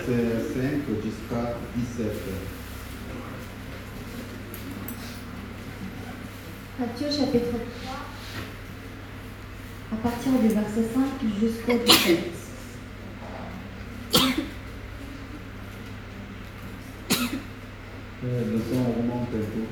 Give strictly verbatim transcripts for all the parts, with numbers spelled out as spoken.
verset cinq jusqu'à dix-sept. Matthieu chapitre trois, à partir du verset cinq jusqu'au dix-sept. Euh, le son remonte un peu.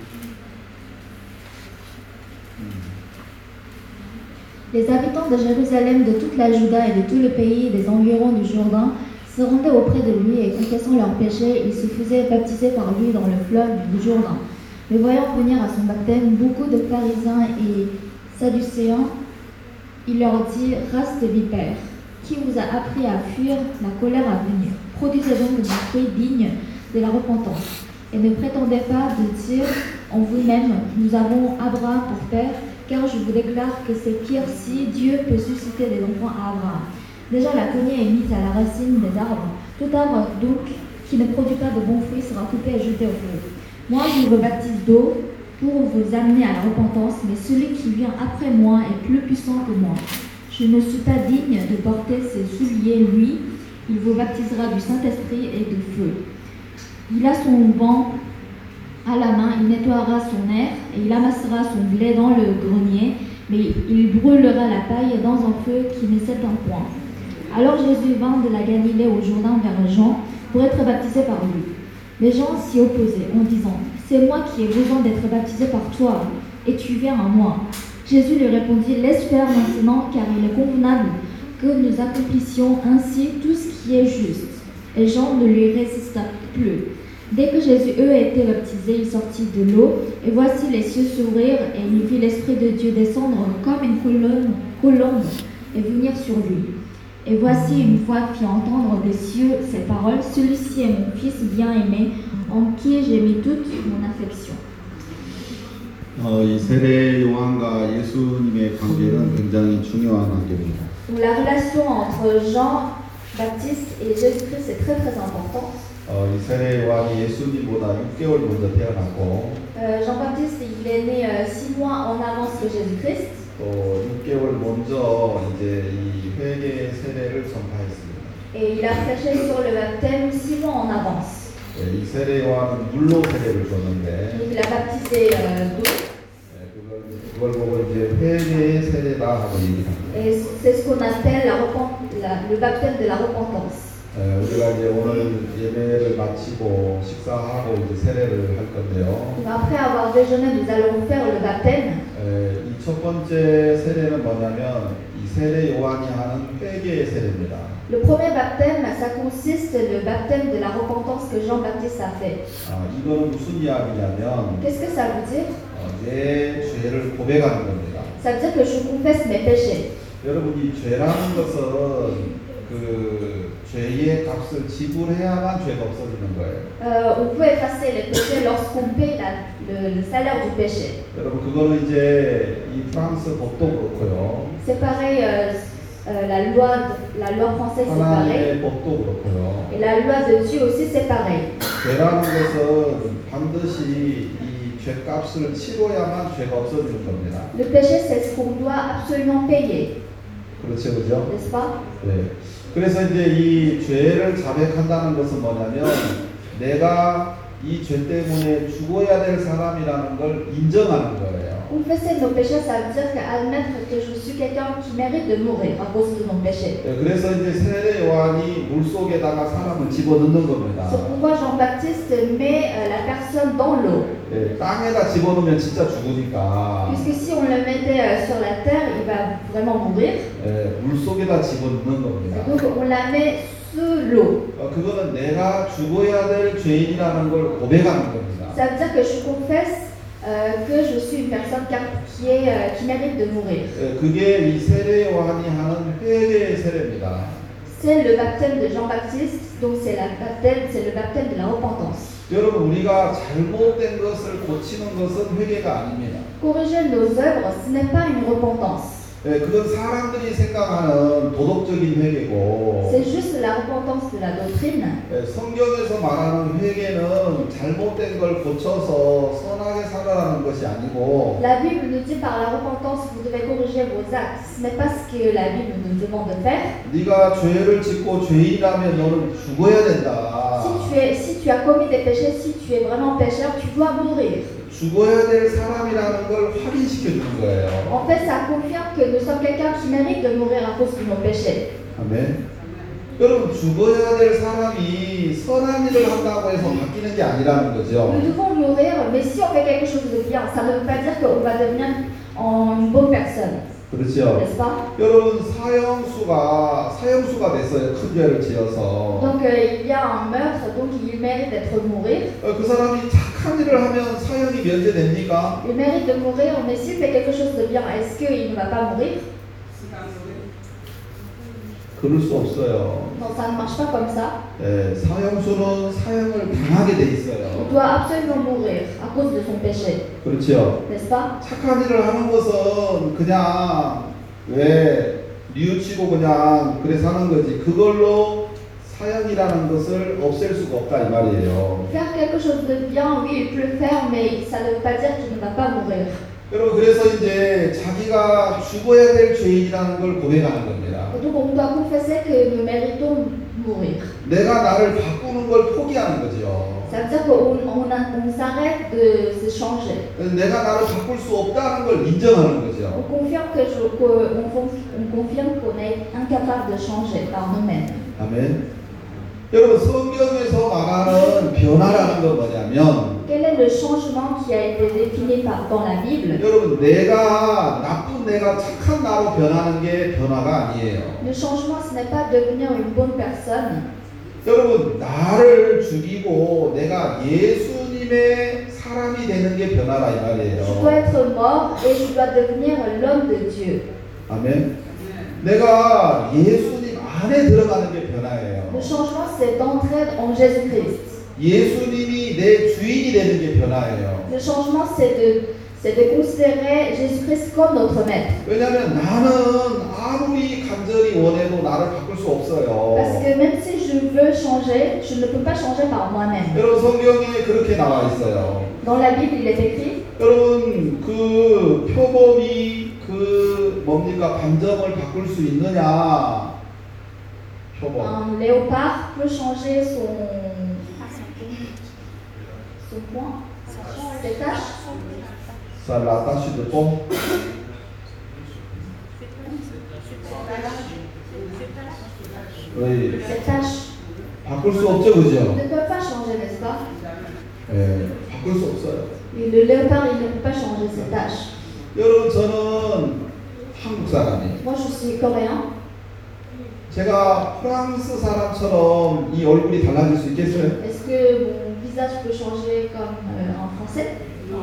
Les habitants de Jérusalem, de toute la Juda et de tout le pays des environs du Jourdain se rendaient auprès de lui et confessant leurs péchés, ils se faisaient baptiser par lui dans le fleuve du Jourdain. Mais voyant venir à son baptême beaucoup de pharisiens et sadducéens, il leur dit: race de vipères, qui vous a appris à fuir la colère à venir? Produisez donc des fruits dignes de la repentance. Et ne prétendez pas de dire en vous-même: nous avons Abraham pour père, car je vous déclare que c'est pire si Dieu peut susciter des enfants à Abraham. Déjà la cognée est mise à la racine des arbres. Tout arbre donc qui ne produit pas de bons fruits sera coupé et jeté au feu. Moi je vous baptise d'eau pour vous amener à la repentance, mais celui qui vient après moi est plus puissant que moi. Je ne suis pas digne de porter ses souliers, lui, il vous baptisera du Saint-Esprit et de feu. Il a son banc à la main, il nettoiera son aire et il amassera son blé dans le grenier, mais il brûlera la paille dans un feu qui ne s'éteint point. Alors Jésus vint de la Galilée au Jourdain vers Jean pour être baptisé par lui. Les gens s'y opposaient en disant: c'est moi qui ai besoin d'être baptisé par toi, et tu viens à moi. Jésus lui répondit: laisse faire maintenant, car il est convenable que nous accomplissions ainsi tout ce qui est juste. Et Jean ne lui résista plus. Dès que Jésus eut été baptisé, il sortit de l'eau, et voici les cieux s'ouvrirent, et il vit l'Esprit de Dieu descendre comme une colombe, colombe et venir sur lui. Et voici une voix fit entendre des cieux ces paroles: celui-ci est mon fils bien-aimé, en qui j'ai mis toute mon affection. 어, 이 세례 요한과 예수님의 관계는 굉장히 중요한 관계입니다. La relation entre Jean-Baptiste et Jésus-Christ est très très importante. 어, 이 세례 요한이 예수님보다 육 개월 먼저 태어났고, Euh, Jean-Baptiste, il est né euh, six mois en avance que Jésus-Christ. 또 육 개월 먼저 이제 이 회개 세례를 전파했습니다. Et il a prêché sur le baptême six mois en avance. 네, 이 세례 요한은 물로 세례를 줬는데, Donc il a baptisé euh, d'eau. 네, 그걸, 그걸 보고 이제 회개의 세례다 하고 얘기합니다. Et c'est ce qu'on appelle la repent- la- le baptême de la repentance. 네, 우리가 이제 오늘 예배를 마치고 식사하고 이제 세례를 할 건데요. Donc après avoir déjeuné, nous allons faire le baptême. 이 첫 번째 세례는 뭐냐면 이 세례 요한이 하는 회개의 세례입니다. Le premier baptême, ça consiste le baptême de la repentance que Jean-Baptiste a fait. 아, 이거는 무슨 이야기냐면 Qu'est-ce que ça veut dire? 어, 내 죄를 고백하는 겁니다. Ça veut dire que je confesse mes péchés. 여러분, 이 죄라는 것은 그 죄의 값을 지불해야만 죄가 없어지는 거예요. Euh, on peut effacer les péchés lorsqu'on paye la- le, le salaire du péché. 여러분, 그거는 이제 이 프랑스 법도 그렇고요. C'est pareil, euh, euh, la loi, la loi française c'est pareil. 하나님의 법도 그렇고요. Et la loi de Dieu aussi c'est pareil. 죄라는 것은 반드시 이 죄값을 치러야만 죄가 없어지는 겁니다. Le péché c'est ce qu'on doit absolument payer, 그렇죠, 그죠? n'est-ce pas? 네. 그래서 이제 이 죄를 자백한다는 것은 뭐냐면 내가 이 죄 때문에 죽어야 될 사람이라는 걸 인정하는 거예요. Confesser nos péchés, ça veut dire qu'admettre que je suis quelqu'un qui mérite de mourir à cause de nos péchés. 네, 그래서 이제 세례 요한이 물 속에다가 사람을 집어넣는 겁니다. C'est pourquoi Jean-Baptiste met euh, la personne dans l'eau. 네, 땅에다 집어넣으면 진짜 죽으니까 Puisque si on le mettait euh, sur la terre, il va vraiment mourir. 네, 물 속에다 집어넣는 겁니다. Donc on la met sous l'eau. 어, 그거는 내가 죽어야 될 죄인이라는 걸 고백하는 겁니다. Ça veut dire que je confesse euh, que je suis une personne qui, est, euh, qui mérite de mourir. 네, 그게 이 세례 요한이 하는 회개의 세례입니다. C'est le baptême de Jean-Baptiste, donc c'est la baptême, c'est le baptême de la repentance. 여러분, 우리가 잘못된 것을 고치는 것은 회개가 아닙니다. Corriger nos œuvres, ce n'est pas une repentance. 예, 그건 사람들이 생각하는 도덕적인 회개고 C'est juste la repentance de la doctrine. 예, 성경에서 말하는 회개는 잘못된 걸 고쳐서 선하게 살아가는 것이 아니고 La Bible nous dit par la repentance, vous devez corriger vos actes. Ce n'est pas ce que la Bible nous demande de faire. 네가 죄를 짓고 죄인이라면 너는 죽어야 된다. Si tu, es, si tu as commis des péchés, si tu es vraiment pécheur, tu dois mourir. 죽어야 될 사람이라는 걸 확인시켜 주는 거예요. En fait, ça confirme que nous sommes quelqu'un qui mérite de mourir à cause de nos péchés. 아멘. 여러분 죽어야 될 사람이 선한 일을 한다고 해서 바뀌는 게 아니라는 거죠. Nous devons mourir, mais si on fait quelque chose de bien, ça ne veut pas dire qu'on va devenir en une bonne personne. 그렇죠. N'est-ce pas? 여러분 사형수가 사형수가 됐어요. 큰 죄를 지어서. Donc euh, il y a un meurtre, donc il mérite d'être mourir. 어, 그 사람이 착한 일을 하면 사형이 면제됩니까? Il mérite de mourir, mais s'il fait quelque chose de bien, est-ce qu'il ne va pas mourir? 그럴 수 없어요. Non, ça ne marche pas comme ça. 예, 사형수는 사형을 당하게 돼 Il 있어요. doit absolument mourir à cause de son péché. 그렇죠. N'est-ce pas? 착한 일을 하는 것은 그냥 왜 뉘우치고 그냥 그래 사는 거지. 그걸로 사형이라는 것을 없앨 수가 없다 이 말이에요. Faire quelque chose de bien, oui, il peut le faire, mais ça ne veut pas dire qu'il ne va pas mourir. 여러분 그래서 이제 자기가 죽어야 될 죄인이라는 걸 고백하는 겁니다. Et donc on doit confesser que nous méritons mourir. 내가 나를 바꾸는 걸 포기하는 거죠. Ça veut dire qu'on on a- on s'arrête de se changer. 내가 나를 바꿀 수 없다는 걸 인정하는 On 거죠. confirme que je- que- on conf- on confirme qu'on est incapable de changer par nous-mêmes. 아멘. 여러분 성경에서 말하는 변화라는 건 뭐냐면 Quel est le changement qui a été défini par, dans la Bible? 여러분 내가 나쁜 내가 착한 나로 변하는 게 변화가 아니에요. Le changement, ce n'est pas devenir une bonne personne. 여러분 나를 죽이고 내가 예수님의 사람이 되는 게 변화라 이 Je dois 말이에요. être mort et je dois devenir l'homme de Dieu. 아멘. 내가 예수님 안에 들어가는 게 변화예요. Le changement, c'est d'entrer en Jésus-Christ. 예수님이 내 주인이 되는 게 변화예요. Le changement, c'est de, c'est de considérer Jésus-Christ comme notre maître. 왜냐하면 나는 아무리 간절히 원해도 나를 바꿀 수 없어요. Parce que même si je veux changer, je ne peux pas changer par moi-même. 여러분 성경에 그렇게 나와 있어요. Dans la Bible, il est écrit, 여러분 그 표범이 그 뭡니까 감정을 바꿀 수 있느냐? 표범. un léopard peut changer son, son point, ses taches. Ça la tâche de pomme. Oui. Ses taches 바꿀 수 없죠, 그죠? ne peuvent pas changer, n'est-ce pas? 예, 바꿀 수 없어요. Et le léopard, il ne peut pas changer ses taches. 여러분 저는 한국 사람이에요. Moi, je suis coréen. 제가 프랑스 사람처럼 이 얼굴이 달라질 수 있겠어요? Est-ce que mon visage peut changer comme euh, en français?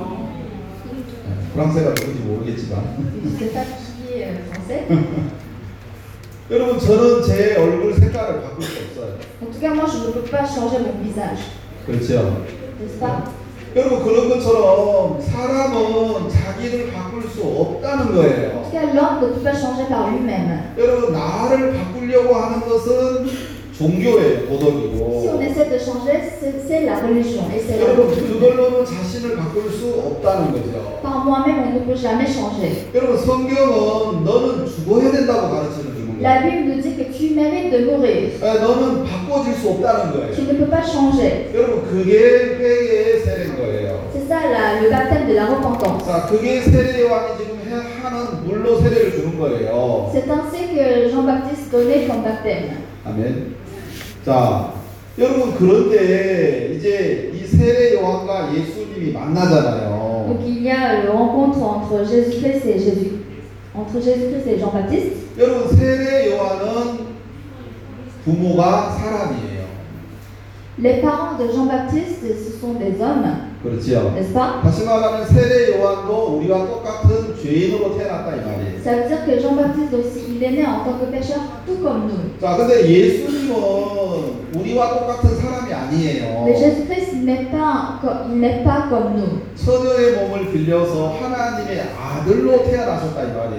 예, 프랑스가 누군지 모르겠지만 Je ne sais pas qui est euh, français. 여러분 저는 제 얼굴 색깔을 바꿀 수 없어요. En tout cas, moi, je ne peux pas changer mon visage. 그렇죠? N'est-ce pas? 여러분 그런 것처럼 사람은 자기를 바꿀 수 없다는 En 거예요. tout cas, l'homme ne peut pas changer par lui-même. 여러분 나를 바꾸려고 하는 것은 종교예요, Si on 도덕이고. essaie de changer, c'est c'est la religion. Et c'est la 여러분 doctrine. 그걸로는 자신을 바꿀 수 없다는 거죠. Par moi-même, on ne peut jamais changer. 여러분 성경은 너는 죽어야 된다고 가르치는 주는 La 거예요. Bible nous dit que tu mérites de mourir. 에, 너는 바꿔질 수 없다는 Tu 거예요. ne peux pas changer. 여러분 그게 회개의 세례인 거예요. C'est ça la- le baptême de la repentance. 자, 그게 세례 요한이 지금 해- 하는 물로 세례를 주는 거예요. C'est ainsi que Jean-Baptiste donnait comme baptême. 아멘. 자, 여러분 그런데 이제 이 세례 요한과 예수님이 만나잖아요. Donc il y a le rencontre entre Jésus-Christ et Jésus, entre Jésus-Christ et Jean-Baptiste. 여러분 세례 요한은 부모가 사람이에요. Les parents de Jean-Baptiste, ce sont des hommes, 그렇지요. n'est-ce pas? 다시 말하면 세례 요한도 우리와 똑같은 죄인으로 태어났다 이 말이에요. Ça veut dire que Jean-Baptiste aussi, il est né en tant que pécheur, tout comme nous. 자, 근데 예수님은 우리와 똑같은 사람이 아니에요. Mais Jésus-Christ, il n'est pas, co- il n'est pas comme nous. 처녀의 몸을 빌려서 하나님의 아들로 태어나셨다 이 말이에요.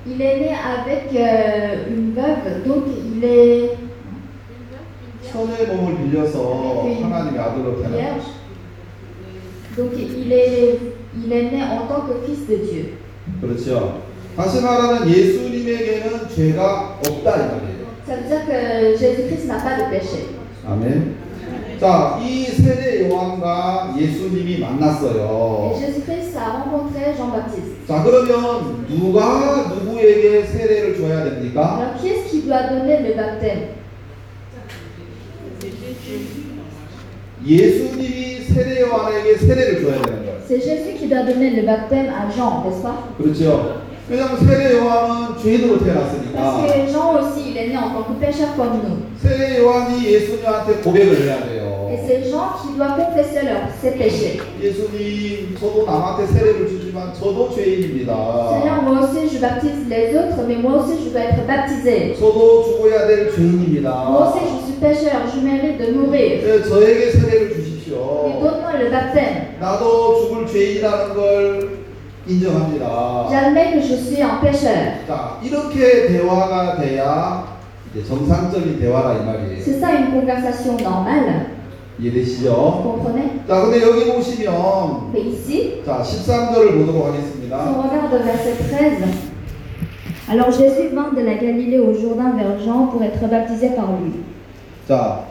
il est né avec euh, une veuve, donc il est 천의 몸을 빌려서 하나님의 아들로 태어났다. vierge. Donc il est, il est né en tant que fils de Dieu. 그렇죠. 다시 말하면 예수님에게는 죄가 없다 이 말이에요. Ça veut dire que Jésus-Christ n'a pas de péché. 아멘. 자, 이 세례 요한과 예수님이 Et 만났어요. Jésus-Christ a rencontré Jean-Baptiste. 자, 그러면 누가 누구에게 세례를 줘야 됩니까? Alors qui est-ce qui doit donner le baptême? 예수님이 세례 요한에게 세례를 줘야 되는 거예요. C'est Jésus qui doit donner le baptême à Jean, n'est-ce pas? 그렇죠. 왜냐하면 세례 요한은 죄인으로 Parce 태어났으니까 que Jean aussi, il est né en tant que pécheur comme nous. 세례 요한이 예수님한테 고백을 해야 돼요. Et c'est Jean qui doit confesser leurs, ses péchés. 예수님, 저도 남한테 세례를 주지만 저도 죄인입니다. Seigneur, moi aussi je baptise les autres, mais moi aussi je dois être baptisé. 저도 죽어야 될 Moi 죄인입니다. aussi je suis pécheur, je mérite de mourir. 네, 저에게 세례를 Et 주십시오. donne-moi le baptême. 나도 죽을 죄인이라는 걸 인정합니다. J'admets que je suis un pécheur. 자, 이렇게 대화가 돼야 이제 정상적인 대화라 이 말이에요. C'est ça une conversation normale. Vous 이해되시죠? comprenez? 자, 근데 여기 보시면 Mais ici, 자, 십삼 절을 보도록 si 하겠습니다. on regarde verset treize. Alors Jésus vint de la Galilée au Jourdain vers Jean pour être baptisé par lui. 자,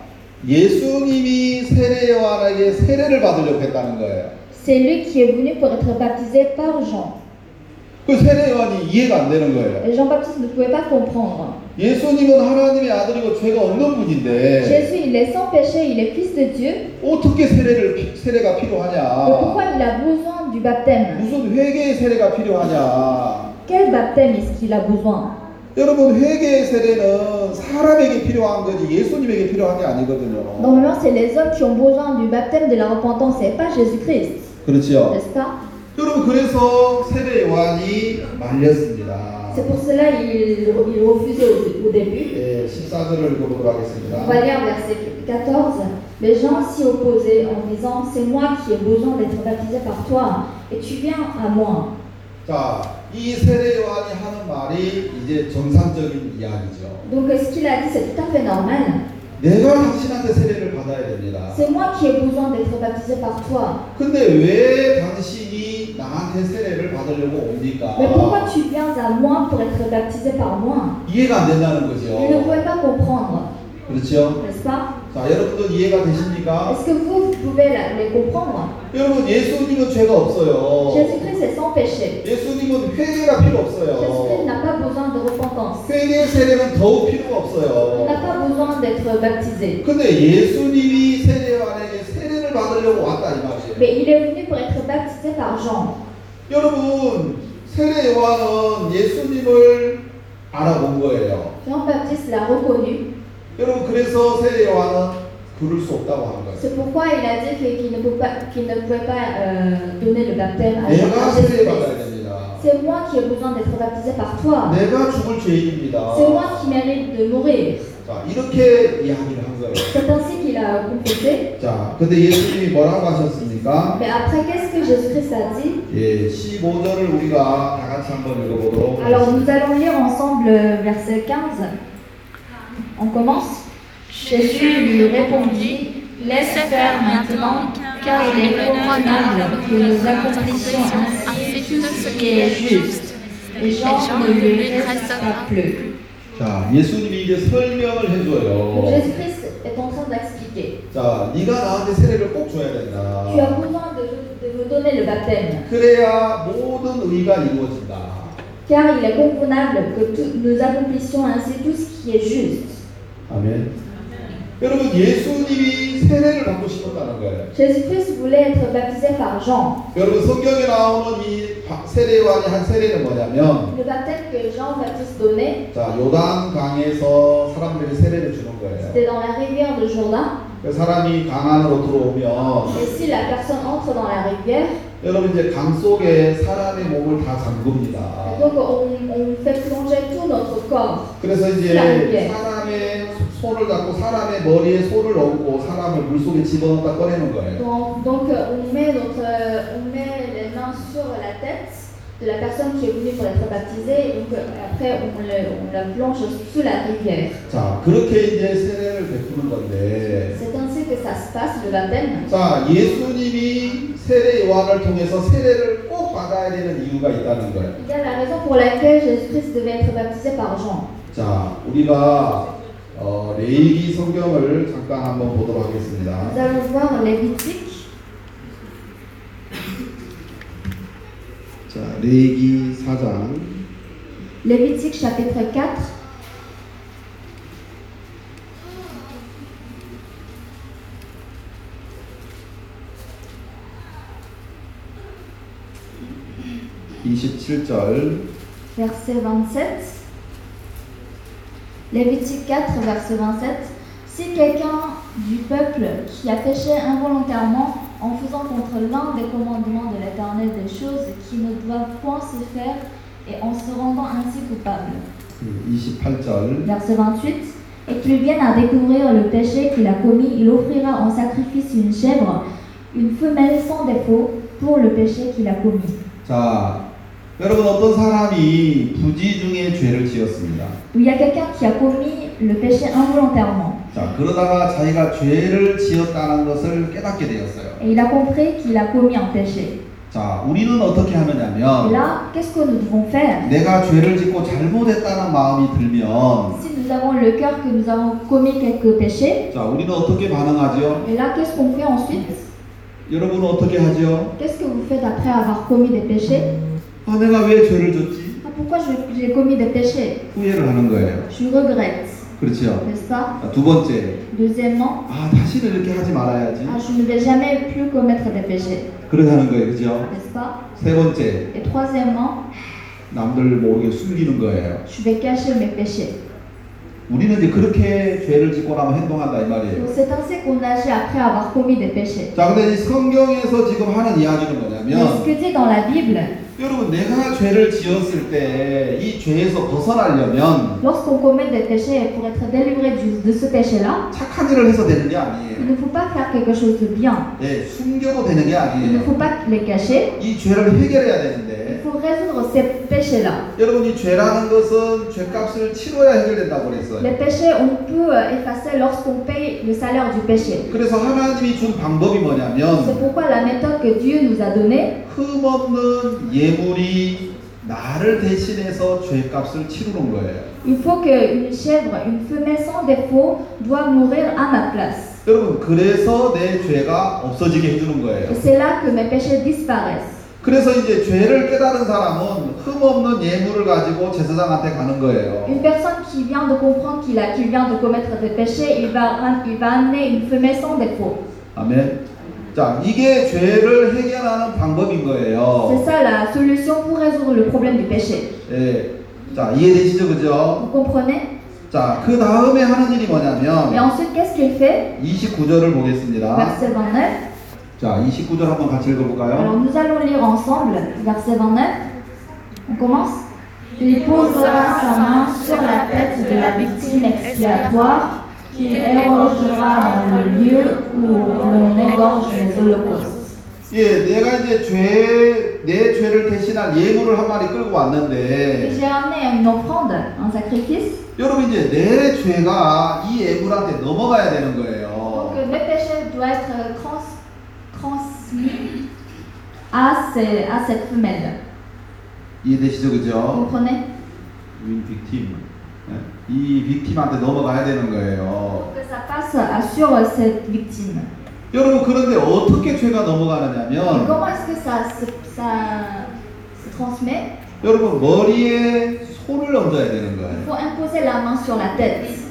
예수님이 세례 요한에게 세례를 받으려고 했다는 거예요. C'est lui qui est venu pour être baptisé par Jean. 그 세례 요한이 이해가 안 되는 거예요. Et Jean-Baptiste ne pouvait pas comprendre. 예수님은 하나님의 아들이고 죄가 없는 분인데 Jésus, il est sans péché, il est fils de Dieu. 어떻게 세례를 세례가 Mais 필요하냐? pourquoi il a besoin du baptême? 무슨 회개의 세례가 필요하냐? Quel baptême est-ce qu'il a besoin? 여러분, 회개의 세례는 사람에게 필요한 거지 예수님에게 필요한 게 아니거든요. Normalement, c'est les hommes qui ont besoin du baptême de la repentance et pas Jésus-Christ. 그렇죠. N'est-ce pas? 여러분, 그래서 세례 요한이 말렸습니다. C'est pour cela qu'il il refusait au, au début. 예, 십사 절을 읽어보도록 On 하겠습니다. va lire verset quatorze. Les gens s'y opposaient en disant: c'est moi qui ai besoin d'être baptisé par toi, et tu viens à moi. 자, 이 세례 요한이 하는 말이 이제 정상적인 이야기죠. Donc ce qu'il a dit, c'est tout à fait normal. 내가 당신한테 세례를 받아야 됩니다. C'est moi qui ai besoin d'être baptisé par toi. 근데 왜 당신이 나한테 세례를 받으려고 옵니까? Mais pourquoi tu viens à moi pour être baptisé par moi? 이해가 안 된다는 Il ne 거죠. pouvait pas comprendre, 그렇죠? n'est-ce pas? 자, 여러분들 이해가 되십니까? Est-ce que vous, vous pouvez la- les comprendre? 여러분, 예수님은 죄가 없어요. Jésus-Christ est sans péché. 예수님은 회개가 필요 Jésus-Christ 없어요. n'a pas besoin de repentance. 회개의 세례는 더욱 필요가 Il 없어요. n'a pas besoin d'être baptisé. 근데 예수님이 세례요한에게 세례를 받으려고 왔다 이 말이에요. Mais il est venu pour être baptisé par Jean. 여러분, 세례 요한은 예수님을 알아본 거예요. Jean-Baptiste l'a reconnu. 여러분, 그래서 세례 요한은 그럴 수 없다고 하는 거예요. C'est pourquoi il a dit que- qu'il ne, peut pas- qu'il ne pouvait pas euh, donner le baptême à 내가 à 세례 받아야 Jésus-Christ. 됩니다. C'est moi qui ai besoin d'être baptisé par toi. 내가 죽을 죄인입니다. C'est moi qui mérite de mourir. 자, 이렇게 이야기를 한 거예요. C'est ainsi qu'il a confessé. 자, 근데 예수님이 뭐라고 하셨습니까? Mais après, qu'est-ce que Jésus-Christ a dit? 예, 십오 절을 우리가 다 같이 한번 읽어보도록 Alors 하겠습니다. nous allons lire ensemble le verset quinze. On commence. Jésus lui répondit: laisse faire maintenant, car il est convenable que nous accomplissions ainsi tout ce qui est juste. Et Jean ne lui restera plus. 자, 예수님이 이제 설명을 Donc 해줘요. Jésus-Christ est en train d'expliquer. 자, 네가 나한테 세례를 꼭 줘야 Tu as 된다. besoin de, de me donner le baptême, 그래야 모든 의가 이루어진다. car il est convenable que tout- nous accomplissions ainsi tout ce qui est juste. 아멘. 여러분, 예수님이 세례를 받고 싶었다는 거예요. Jésus-Christ voulait être baptisé par Jean. 여러분, 성경에 나오는 이 바- 세례요한이 한 세례는 뭐냐면, Le baptême que Jean-Baptiste donnait, 자, 요단 강에서 사람들에게 세례를 주는 거예요. c'était dans la rivière de Jourdain. 그 사람이 강 안으로 들어오면, Et si la personne entre dans la rivière, 여러분, 이제 강 속에 사람의 몸을 다 잠굽니다. donc on, on fait plonger tout notre corps. 그래서 이제 예. 사람의 손을 잡고 사람의 머리에 손을 얹고 사람을 물속에 집어넣다 꺼내는 거예요. Donc, donc, euh, on met notre, on met les mains sur la tête de la personne qui est venue pour être baptisée. Donc euh, après, on, le, on la plonge sous la rivière. 자, 그렇게 이제 세례를 베푸는 건데, C'est ainsi que ça se passe, le baptême. 자, 예수님이 세례 요한을 통해서 세례를 꼭 받아야 되는 이유가 있다는 거예요. Il y a la raison pour laquelle Jésus-Christ devait être baptisé par Jean. 자, 우리가 어, 레위기 성경을 잠깐 한번 보도록 하겠습니다. Nous allons voir Lévitique. 자, 레위기 사 장. Lévitique chapitre quatre. 이십칠 절. Verset vingt-sept. Lévitique quatre, verset vingt-sept. Si quelqu'un du peuple qui a péché involontairement en faisant contre l'un des commandements de l'Éternel des choses qui ne doivent point se faire et en se rendant ainsi coupable. 이십팔 절. Verset vingt-huit. Et qu'il vienne à découvrir le péché qu'il a commis, il offrira en sacrifice une chèvre, une femelle sans défaut pour le péché qu'il a commis. 자, 여러분 어떤 사람이 부지중에 죄를 지었습니다. Il y a quelqu'un qui a commis le péché involontairement. 자, 그러다가 자기가 죄를 지었다는 것을 깨닫게 되었어요. Et il a compris qu'il a commis un péché. 자, 우리는 어떻게 Et 하느냐면 là, qu'est-ce que nous devons faire? 내가 죄를 짓고 잘못했다는 마음이 들면 Si nous avons le cœur que nous avons commis quelques péchés, 자, 우리는 어떻게 반응하죠? et là, qu'est-ce qu'on fait ensuite? 여러분은 어떻게 하죠? Qu'est-ce que vous faites après avoir commis des péchés? 아, 내가 왜 죄를 졌지? Ah, pourquoi je- j'ai commis des péchés? 후회를 하는 거예요. Je regrette, 그렇죠? n'est-ce pas? 자, 두 번째, Deuxièmement, 아, 다시는 이렇게 하지 말아야지. ah, je ne vais jamais plus commettre des péchés, 그렇게 하는 거예요. 그죠? n'est-ce pas? 세 번째, Et troisièmement, 남들 모르게 숨기는 거예요. je vais cacher mes péchés. 우리는 이제 그렇게 죄를 짓고 나면 행동한다 이 말이에요. Donc c'est ainsi qu'on agit après avoir commis des péchés. 자, 근데 이 성경에서 지금 하는 이야기는 Mais 뭐냐면 ce que dit dans la Bible, 여러분 내가 죄를 지었을 때 이 죄에서 벗어나려면 lorsqu'on commet des péchés, pour être délivré du- de ce péché-là, 착한 일을 해서 되는 게 il 아니에요. ne faut pas faire quelque chose de bien. 예, 숨겨도 되는 게 Il ne 아니에요. faut pas les cacher. 이 죄를 해결해야 Il 되는데 faut résoudre ces péchés-là. 여러분 이 죄라는 것은 죄값을 치러야 해결된다고 그랬어요. Les péchés, on peut euh, effacer lorsqu'on paye le salaire du péché. 그래서 하나님이 준 방법이 C'est 뭐냐면 pourquoi la méthode que Dieu nous a donnée, 흠없는 예물이 나를 대신해서 죄값을 치르는 거예요. il faut qu'une chèvre, une femelle sans défaut, doit mourir à ma place. 여러분 그래서 내 죄가 없어지게 해주는 거예요. Et c'est là que mes péchés disparaissent. 그래서 이제 죄를 깨달은 사람은 흠없는 예물을 가지고 제사장한테 가는 거예요. Une personne qui vient de comprendre qu'il a, qu'il vient de commettre des péchés, il va, il va amener une femelle sans défaut. 아멘. 자, 이게 죄를 해결하는 방법인 C'est 거예요. ça la solution pour résoudre le problème du péché. 예. 자, 이해되시죠, 그죠? Vous comprenez? 자, 그 다음에 하는 일이 Et 뭐냐면 ensuite, qu'est-ce qu'il fait? 이십구 절을 보겠습니다. Verset vingt-neuf. 자, 이십구 절 한번 같이 Alors 읽어볼까요? nous allons lire ensemble, verset vingt-neuf. On commence. Il posera sa main sur la tête de la victime expiatoire qu'il érogera dans le lieu où l'on égorge les holocaustes. 예, 내가 이제 죄, 내 죄를 대신할 예물을 한 마리 끌고 Et 왔는데 j'ai amené une offrande, un sacrifice. 여러분 이제 내 죄가 이 예물한테 넘어가야 되는 Donc 거예요. euh, mes péchés doivent être trans, transmis à, ces- à cette femelle. 이해되시죠, Vous 그죠? comprenez? 윈 빅팀. 예? 이 빅팀한테 넘어가야 되는 거예요. Pour que ça passe à- sur cette victime. 여러분 그런데 어떻게 죄가 Et 넘어가느냐면 comment est-ce que ça, se- ça se transmet? 여러분 머리에 손을 얹어야 되는 Il 거예요. faut imposer la main sur la tête.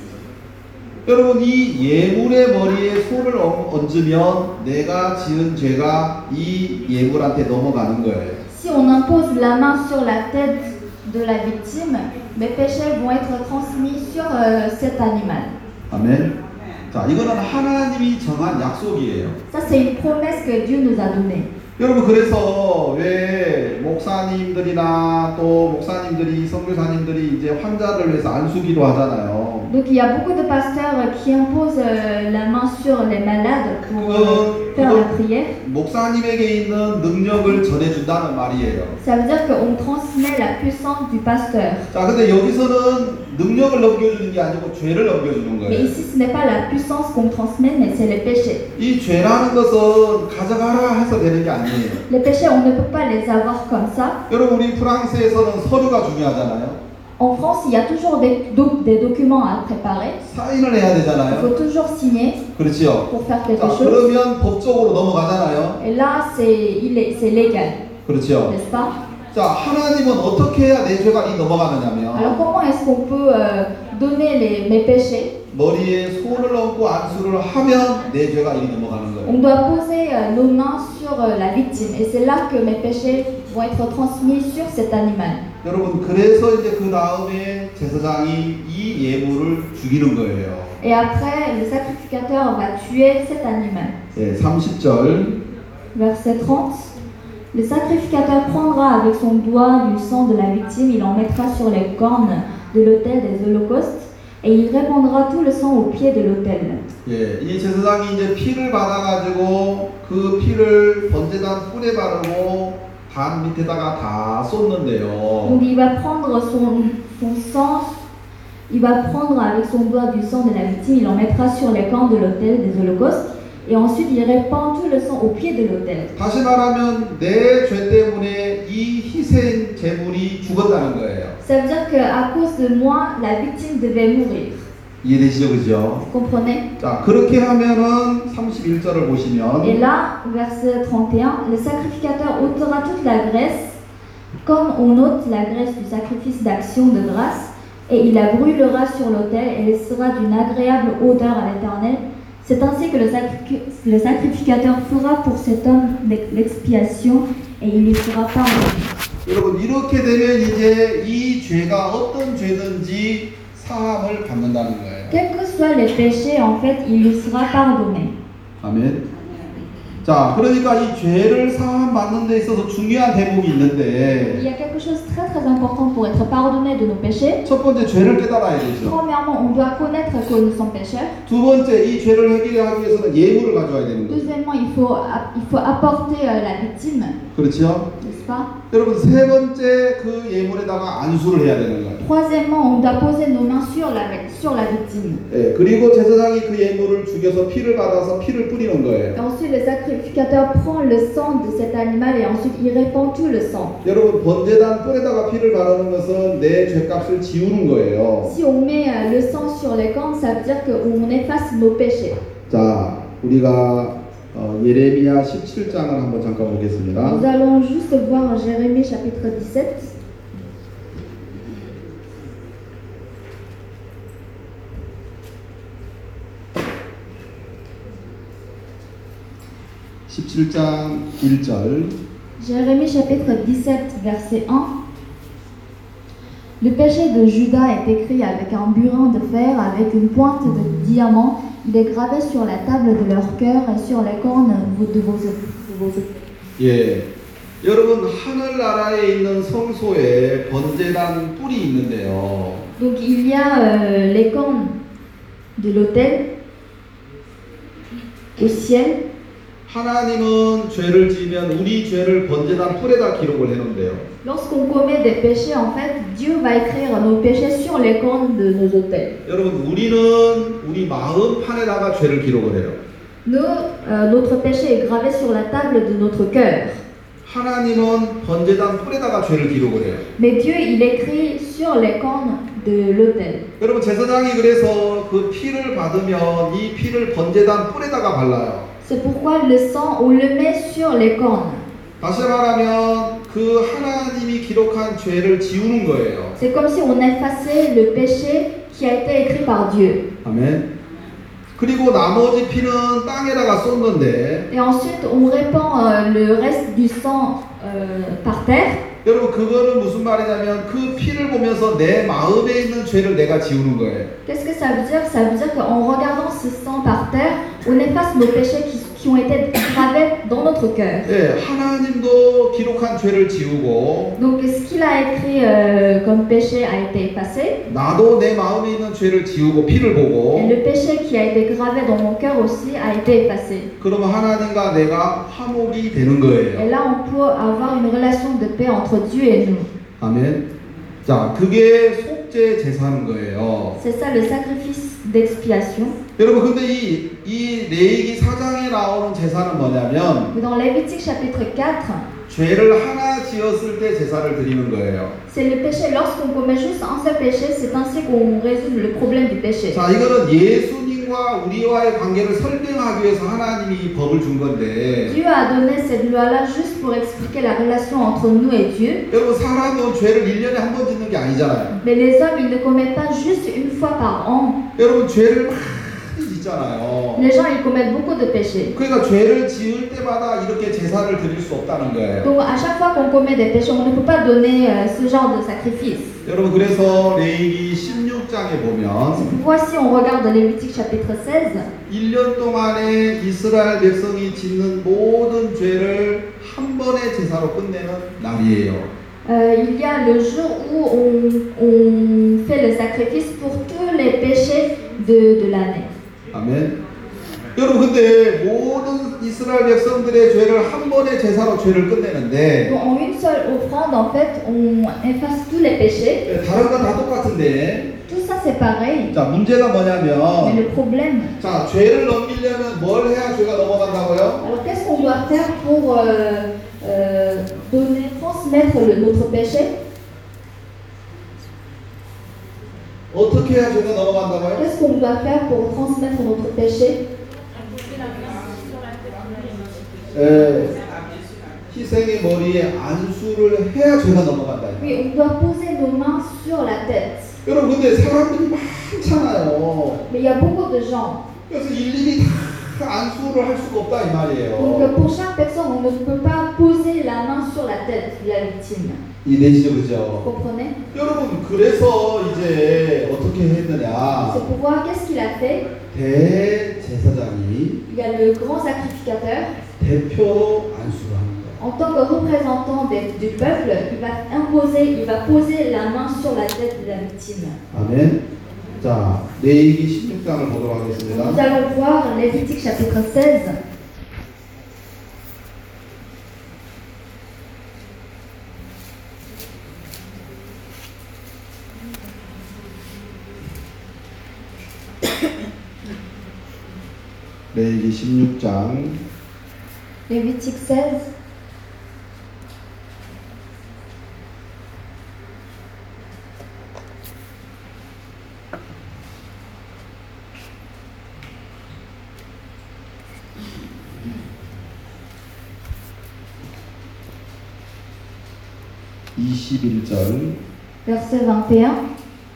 여러분 이 예물의 머리에 손을 얹- 얹으면 내가 지은 죄가 이 예물한테 넘어가는 거예요. Si on impose la main sur la tête de la victime, mes péchés vont être transmis sur euh, cet animal. 아멘. 자, 이거는 하나님이 정한 약속이에요. Ça, c'est une promesse que Dieu nous a donnée. 여러분 그래서 왜 목사님들이나 또 목사님들이 선교사님들이 이제 환자를 위해서 안수기도 하잖아요. Donc il y a beaucoup de pasteurs qui imposent euh, la main sur les malades pour euh, faire la prière. 목사님에게 있는 능력을 전해준다는 말이에요. Ça veut dire qu'on transmet la puissance du pasteur. 자, 근데 여기서는 능력을 넘겨주는 게 아니고 죄를 넘겨주는 Mais 거예요. ici, ce n'est pas la puissance qu'on transmet, mais c'est les péchés. 이 죄라는 것은 가져가라 해서 되는 게 아니에요. Les péchés, on ne peut pas les avoir comme ça. 여러분, 우리 프랑스에서는 서류가 중요하잖아요. En France, il y a toujours des, do- des documents à préparer. 사인을 해야 Il 되잖아요. faut toujours signer 그렇지요. pour faire quelque 자, chose. 그러면 법적으로 넘어가잖아요. Et là, c'est il est- c'est légal, 그렇지요. n'est-ce pas? 자, 하나님은 어떻게 해야 내 죄가 이 넘어가느냐면 Alors comment est-ce qu'on peut euh, donner les, mes péchés? 머리에 손을 얹고 안수를 하면 내 죄가 이 넘어가는 거예요. On doit poser euh, nos mains sur euh, la victime. Et c'est là que mes péchés vont être transmis sur cet animal. 여러분, 그래서 이제 그 다음에 제사장이 이 예물을 죽이는 거예요. Et après, le sacrificateur va tuer cet animal. 예, 삼십 절. Verset trente. Le sacrificateur prendra avec son doigt du sang de la victime, il en mettra sur les cornes de l'autel des holocaustes et il répandra tout le sang au pied de l'autel. 예, 이 제사장이 이제 피를 받아가지고 그 피를 번제단 뿔에 바르고 단 밑에다가 다 쏟는데요. Donc il va prendre son, son sang, il va prendre avec son doigt du sang de la victime, il en mettra sur les cornes de l'autel des holocaustes et ensuite il répand tout le sang au pied de l'autel. 다시 말하면 내 죄 때문에 이 희생 제물이 죽었다는 거예요. Ça veut dire qu'à cause de moi, la victime devait mourir. 이해되시죠, 그죠? Vous comprenez? 자, 그렇게 하면은 삼십일 절을 보시면 Et là, verset trente et un, le sacrificateur ôtera toute la graisse, comme on ôte la graisse du sacrifice d'action de grâce, et il la brûlera sur l'autel, et elle sera d'une agréable odeur à l'Éternel. C'est ainsi que le, sacri- le sacrificateur fera pour cet homme l'expiation, et il lui sera pardonné. 여러분, 이렇게 되면 이제 이 죄가 어떤 죄든지 사함을 받는다는 거예요. Quels que soient les péchés, en fait, il lui sera pardonné. 아멘. 자, 그러니까 이 죄를 사함 받는 데 있어서 중요한 대목이 Il 있는데 y a quelque chose de très très important pour être pardonné de nos péchés. 첫 번째 죄를 깨달아야 되죠. Premièrement, on doit connaître que nous sommes pécheurs. 두 번째 이 죄를 해결하기 위해서는 예물을 가져와야 되는 거죠. Deuxièmement, il faut, il faut apporter euh, la victime, 그렇죠? n'est-ce pas? 여러분, 세 번째 그 예물에다가 안수를 해야 되는 거예요. Troisièmement, on doit poser nos mains sur la, sur la victime. 예, 그리고 제사장이 그 예물을 죽여서 피를 받아서 피를 뿌리는 Et 거예요. ensuite, le sacrificateur prend le sang de cet animal et ensuite il répand tout le sang. 여러분, 번제단 뿔에다가 피를 바르는 것은 내 죄값을 지우는 거예요. Si on met euh, le sang sur les cornes, ça veut dire qu'on efface nos péchés. 자, 우리가 어, 예레미야 십칠 장을 한번 잠깐 보겠습니다. Nous allons juste voir Jérémie chapitre dix-sept. 십칠 장 일 절. Jérémie chapitre dix-sept, verset un. Le péché de Juda est écrit avec un burin de fer, avec une pointe de diamant. Il est gravé sur la table de leur cœur et sur les cornes de vos œufs. 예. 여러분, 하늘나라에 있는 성소에 번제단 뿔이 있는데요. Donc il y a euh, les cornes de l'autel au ciel. 하나님은 죄를 지으면 우리 죄를 번제단 뿔에다 기록을 해놓는데요. Lorsqu'on commet des péchés, en fait, Dieu va écrire nos péchés sur les cornes de nos autels. 여러분, 우리는 우리 마음 판에다가 죄를 기록을 해요. Nous, euh, notre péché est gravé sur la table de notre cœur. 하나님은 번제단 뿔에다가 죄를 기록을 해요. Mais Dieu, il écrit sur les cornes de l'autel. 여러분, 제사장이 그래서 그 피를 받으면 이 피를 번제단 뿔에다가 발라요. C'est pourquoi le sang, on le met sur les cornes. 다시 말하면 그 하나님이 기록한 죄를 지우는 거예요. C'est comme si on effaçait le péché qui a été écrit par Dieu. 아멘. 그리고 나머지 피는 땅에다가 쏟는데 Et ensuite, on répand euh, le reste du sang euh, par terre. 여러분, 그거는 무슨 말이냐면 그 피를 보면서 내 마음에 있는 죄를 내가 지우는 거예요. Qu'est-ce que ça veut dire? Ça veut dire qu'en regardant ce sang par terre, on efface nos péchés qui, qui ont été gravés dans notre cœur. 예, 하나님도 기록한 죄를 지우고 Donc ce qu'il a écrit euh, comme péché a été effacé. 나도 내 마음에 있는 죄를 지우고 피를 Et 보고 le péché qui a été gravé dans mon cœur aussi a été effacé. 그러면 하나님과 내가 화목이 되는 Et 거예요. là, on peut avoir une relation de paix entre Dieu et nous. 아멘. 자, 그게 속죄 제사는 거예요. C'est ça le sacrifice d'expiation. 여러분, 근데 이, 이 레위기 사 장에 나오는 제사는 뭐냐면 Dans Lévitique chapitre quatre, 죄를 하나 지었을 때 제사를 드리는 거예요. c'est le péché. Lorsqu'on commet juste un seul péché, c'est ainsi qu'on résume le problème du péché. 자, 이거는 예수님과 우리와의 관계를 설명하기 위해서 하나님이 이 법을 준 건데 Dieu a donné cette loi-là juste pour expliquer la relation entre nous et Dieu. 여러분, 사람은 죄를 일 년에 한 번 짓는 게 아니잖아요. Mais les hommes, ils ne commettent pas juste une fois par an. 여러분, 죄를 많이 짓잖아요. Les gens, ils commettent beaucoup de péchés. 그러니까 죄를 지을 때마다 이렇게 제사를 드릴 수 없다는 거예요. Donc à chaque fois qu'on commet des péchés, on ne peut pas donner euh, ce genre de sacrifice. 여러분, 그래서 레위기 십육 장에 보면 Voici, on regarde Lévitique chapitre seize. 일 년 동안에 이스라엘 백성이 짓는 모든 죄를 한 번의 제사로 끝내는 날이에요. Euh, il y a le jour où on, on fait le sacrifice pour tous les péchés de, de l'année. 아멘. 여러분, 근데 모든 이스라엘 백성들의 죄를 한 번의 제사로 죄를 끝내는데 Donc, en une seule offrande, en fait, on efface tous les péchés. 다른 건 다 똑같은데 Tout ça, c'est pareil. 자, 문제가 Mais 뭐냐면 le problème, 자, 죄를 넘기려면 뭘 해야 죄가 넘어간다고요? alors qu'est-ce qu'on doit faire pour euh, euh, donner, transmettre le- notre péché? 어떻게 해야 죄가 넘어간다고요? Qu'est-ce qu'on doit faire pour transmettre notre péché? 예, 희생의 머리에 안수를 해야 죄가 넘어간다. Oui, on doit poser nos mains sur la tête. 여러분, 근데 사람들이 많잖아요. Mais il y a beaucoup de gens. 그래서 일일이 다 안수를 할 수가 없다 이 Donc 말이에요. pour chaque personne, on ne peut pas poser la main sur la tête de la victime. 이해되시죠, Vous 그죠? comprenez? 여러분, 그래서 이제 어떻게 했느냐? C'est pour voir qu'est-ce qu'il a fait. 대제사장이 Il y a le grand sacrificateur. 대표로 안수를 하는 거예요. En tant que représentant des- du peuple, il va imposer, il va poser la main sur la tête de la victime. 아멘. 자, 레위기 십육 장을 보도록 하겠습니다. Nous allons voir Lévitique chapitre seize. 레위기 십육 장 Lévitique seize. 이십일 절 Verset vingt et un.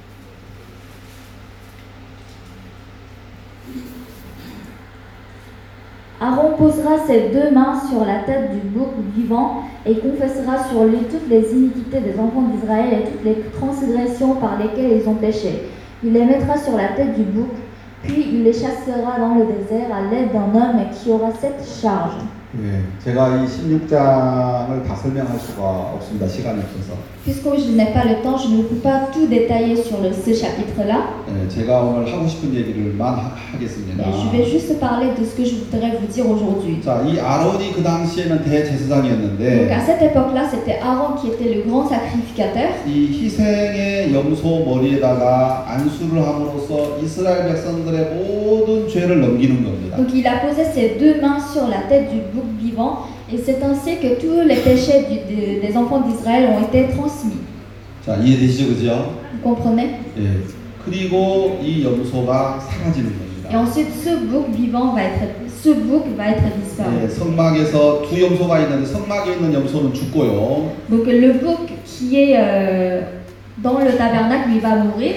Aaron posera ses deux mains sur la tête du bouc vivant et confessera sur lui toutes les iniquités des enfants d'Israël et toutes les transgressions par lesquelles ils ont péché. Il les mettra sur la tête du bouc, puis il les chassera dans le désert à l'aide d'un homme qui aura cette charge. 예, 제가 이 십육 장을 다 설명할 수가 없습니다. 시간이 없어서. Puisque je n'ai pas le temps, je ne peux pas tout détailler sur le- ce chapitre-là. 예, 제가 오늘 하고 싶은 얘기를만 하, 하겠습니다. Mais je vais juste parler de ce que je voudrais vous dire aujourd'hui. 자, 이 아론이 그 당시에는 Donc 대제사장이었는데 à cette époque-là, c'était Aaron qui était le grand sacrificateur. 이 희생의 염소 머리에다가 안수를 함으로써 이스라엘 백성들의 모든 죄를 넘기는 겁니다. Donc il a posé ses deux mains sur la tête du bouc vivant et c'est ainsi que tous les péchés du- de- des enfants d'Israël ont été transmis. 자, 이해되시죠, 그죠? Vous comprenez? 예. 그리고 이 염소가 사라지는 Et 겁니다. ensuite, ce bouc vivant va être, ce bouc va être 예, disparu. 성막에서 두 염소가 있는데 성막에 있는 염소는 죽고요. Donc le bouc qui est euh, dans le tabernacle, lui va mourir.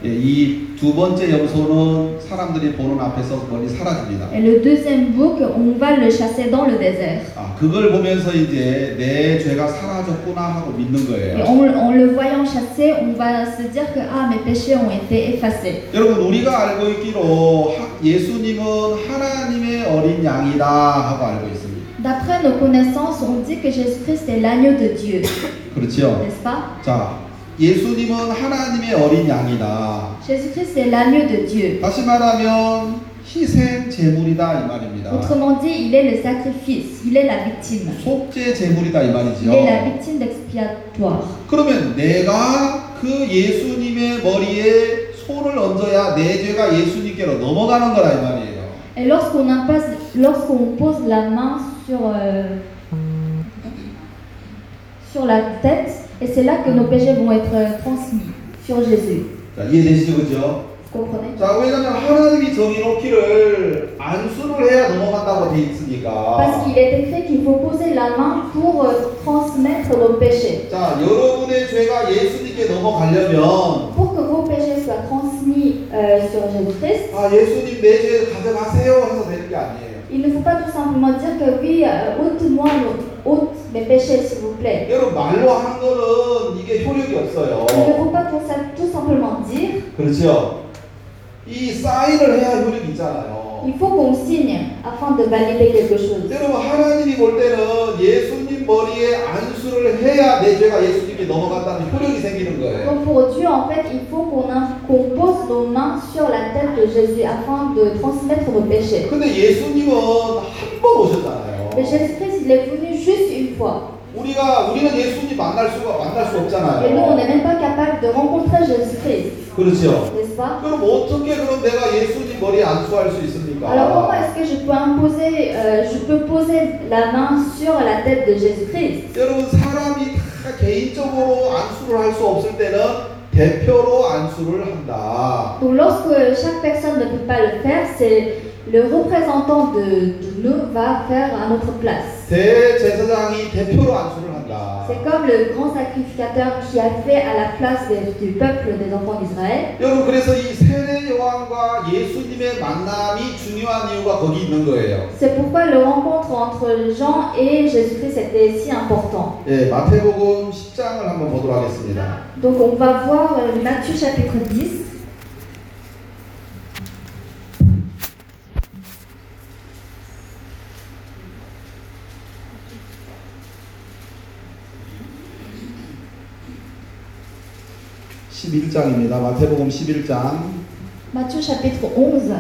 예, 이 두 번째 염소는 사람들이 보는 앞에서 멀리 사라집니다. Et le deuxième bouc, on va le chasser dans le désert. 아, 그걸 보면서 이제 내 죄가 사라졌구나 하고 믿는 Et 거예요. en, en le voyant chasser, on va se dire que ah, mes péchés ont été effacés. 여러분 우리가 알고 있기로 하- 예수님은 하나님의 어린 양이다 하고 알고 있습니다. D'après nos connaissances, on dit que Jésus-Christ est l'agneau de Dieu, 그렇죠? n'est-ce pas? 자, 예수님은 하나님의 어린 양이다. Jésus-Christ est l'agneau de Dieu. 다시 말하면 희생 제물이다 이 말입니다. Autrement dit, il est le sacrifice, il est la victime. 속죄 제물이다 이 Il 말이죠. est la victime expiatoire. 그러면 내가 그 예수님의 머리에 손을 얹어야 내 죄가 예수님께로 넘어가는 거라 이 말이에요. Et lorsqu'on impose, lorsqu'on pose la main sur, euh, sur la tête, et c'est là que nos péchés vont être euh, transmis sur Jésus. 자, 이해되시죠, 그죠? Vous comprenez? 자, 왜냐면 하나님이 정해놓기를 안수를 해야 넘어간다고 돼 있으니까. Parce qu'il est écrit qu'il faut poser la main pour euh, transmettre nos péchés. 자, 여러분의 죄가 예수님께 넘어가려면 Pour que vos péchés soient transmis euh, sur Jésus-Christ, 아, 예수님 내 죄 가져가세요 해서 되는 게 아니에요. il ne faut pas tout simplement dire que oui, euh, ôte-moi nos- ôte mes péchés s'il vous plaît. 여러분 말로 하는 거는 이게 효력이 없어요. Il ne faut pas tout, ça- tout simplement dire. 그렇죠? 이 사인을 해야 효력이 있잖아요. Il faut qu'on signe afin de valider quelque chose. 여러분 하나님이 볼 때는 예수님 머리에 안수를 해야 내 죄가 예수님께 넘어간다는 효력이 생기는 거예요. Donc pour Dieu, en fait, il faut qu'on in- qu'on pose nos mains sur la tête de Jésus afin de transmettre nos péchés. 근데 예수님은 한 번 오셨잖아요. Mais Jésus-Christ, il est venu juste une fois. 우리가 우리는 예수님 만날 수가 만날 수 Et nous, on 없잖아요. n'est même pas capable de rencontrer Jésus-Christ, 그렇죠. n'est-ce pas? 그럼 어떻게 그럼 내가 예수님 머리에 안수할 수 Alors comment 있습니까? est-ce que je peux imposer, euh, je peux poser la main sur la tête de Jésus-Christ? 여러분 사람이 다 개인적으로 안수를 할 수 없을 때는 대표로 안수를 한다. Donc lorsque chaque personne ne peut pas le faire, c'est le représentant de, de nous va faire à notre place. 대제사장이 대표로 안수를 한다. C'est comme le grand sacrificateur qui a fait à la place des- du peuple des enfants d'Israël. 여러분 그래서 이 세례 요한과 예수님의 만남이 중요한 이유가 거기 있는 거예요. C'est pourquoi le rencontre entre Jean et Jésus-Christ était si important. 예, 마태복음 십 장을 한번 보도록 하겠습니다. Donc on va voir euh, Matthieu chapitre dix. 십일 장입니다. 마태복음 십일 장 Matthieu chapitre onze,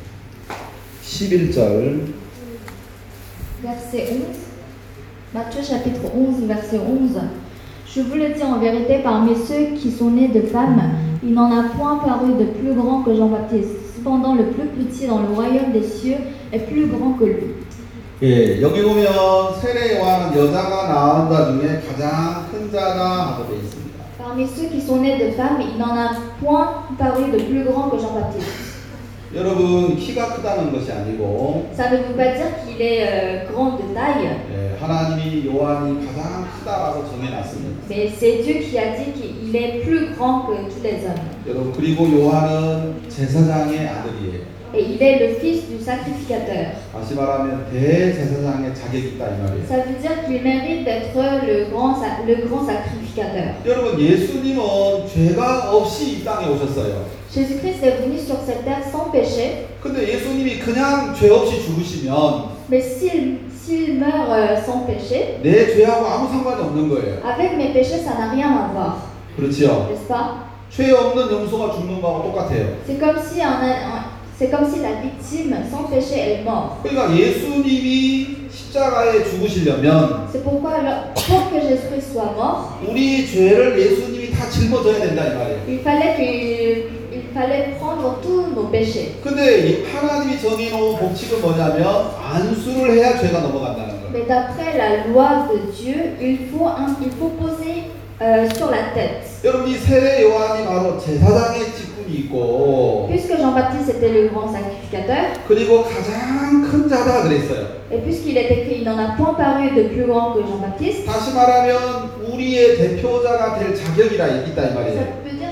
십일 절. verset onze. Matthieu chapitre onze, verset onze. Je vous le dis en vérité, parmi ceux qui sont nés de femmes, il n'en a point paru de plus grand que Jean-Baptiste. Cependant, le plus petit dans le royaume des cieux est plus grand que lui. 예, 여기 보면 세례 요한은 여자가 낳은 자 중에 가장 큰 자다 하고 되어 있습니다. Parmi ceux qui sont nés de femmes, il n'en a point paru de plus grand que Jean-Baptiste. 여러분 키가 크다는 것이 아니고 Ça ne veut pas dire qu'il est euh, grand de taille, 예, 하나님이 요한이 가장 크다라고 정해놨습니다. mais c'est Dieu qui a dit qu'il est plus grand que tous les hommes. 여러분 그리고 요한은 제사장의 아들이에요. Et il est le fils du sacrificateur. 다시 말하면 대제사장의 자격이 있다 이 말이에요. Ça veut dire qu'il mérite d'être le grand, sa- le grand sacrificateur. 여러분 예수님은 죄가 없이 이 땅에 오셨어요. Jésus-Christ est venu sur cette terre sans péché, 근데 예수님이 그냥 죄 없이 죽으시면 mais s'il s'il meurt euh, sans péché, 내 죄하고 아무 상관이 없는 거예요. avec mes péchés, ça n'a rien à voir, 그렇지요? n'est-ce pas? 죄 없는 염소가 죽는 거하고 똑같아요. C'est comme si un- un- c'est comme si la victime sans péché est morte. 그러니까 예수님이 십자가에 죽으시려면 C'est pourquoi alors, pour que Jésus-Christ soit mort, 우리 죄를 예수님이 다 짊어져야 된다 이 말이에요. il fallait qu'il il fallait prendre tous nos péchés. 근데 이 하나님이 정해놓은 법칙은 뭐냐면 안수를 해야 죄가 넘어간다는 거예요. Mais d'après la loi de Dieu, il faut, un- il faut poser euh, sur la tête. 여러분 이 세례 요한이 바로 제사장의 직분이 있고 Puisque Jean-Baptiste était le grand sacrificateur, 그리고 가장 큰 자다 그랬어요. et puisqu'il est écrit, il n'en a point paru de plus grand que Jean-Baptiste, 다시 말하면 우리의 대표자가 될 자격이라 있다 이 ça 말이에요. veut dire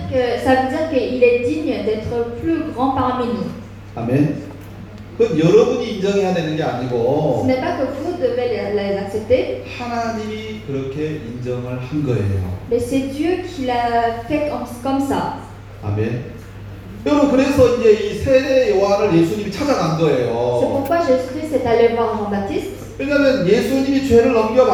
que ça veut dire qu'il est digne d'être plus grand parmi nous. 아멘. 그건 여러분이 인정해야 되는 게 Ce 아니고 n'est pas que vous devez les, les accepter, 하나님이 그렇게 인정을 한 거예요. mais c'est Dieu qui l'a fait comme, comme ça. 아멘. 여러분 그래서 이제 이 세례 요한을 예수님이 찾아간 C'est 거예요. pourquoi Jésus-Christ est allé voir Jean-Baptiste. 왜냐하면 예수님이 죄를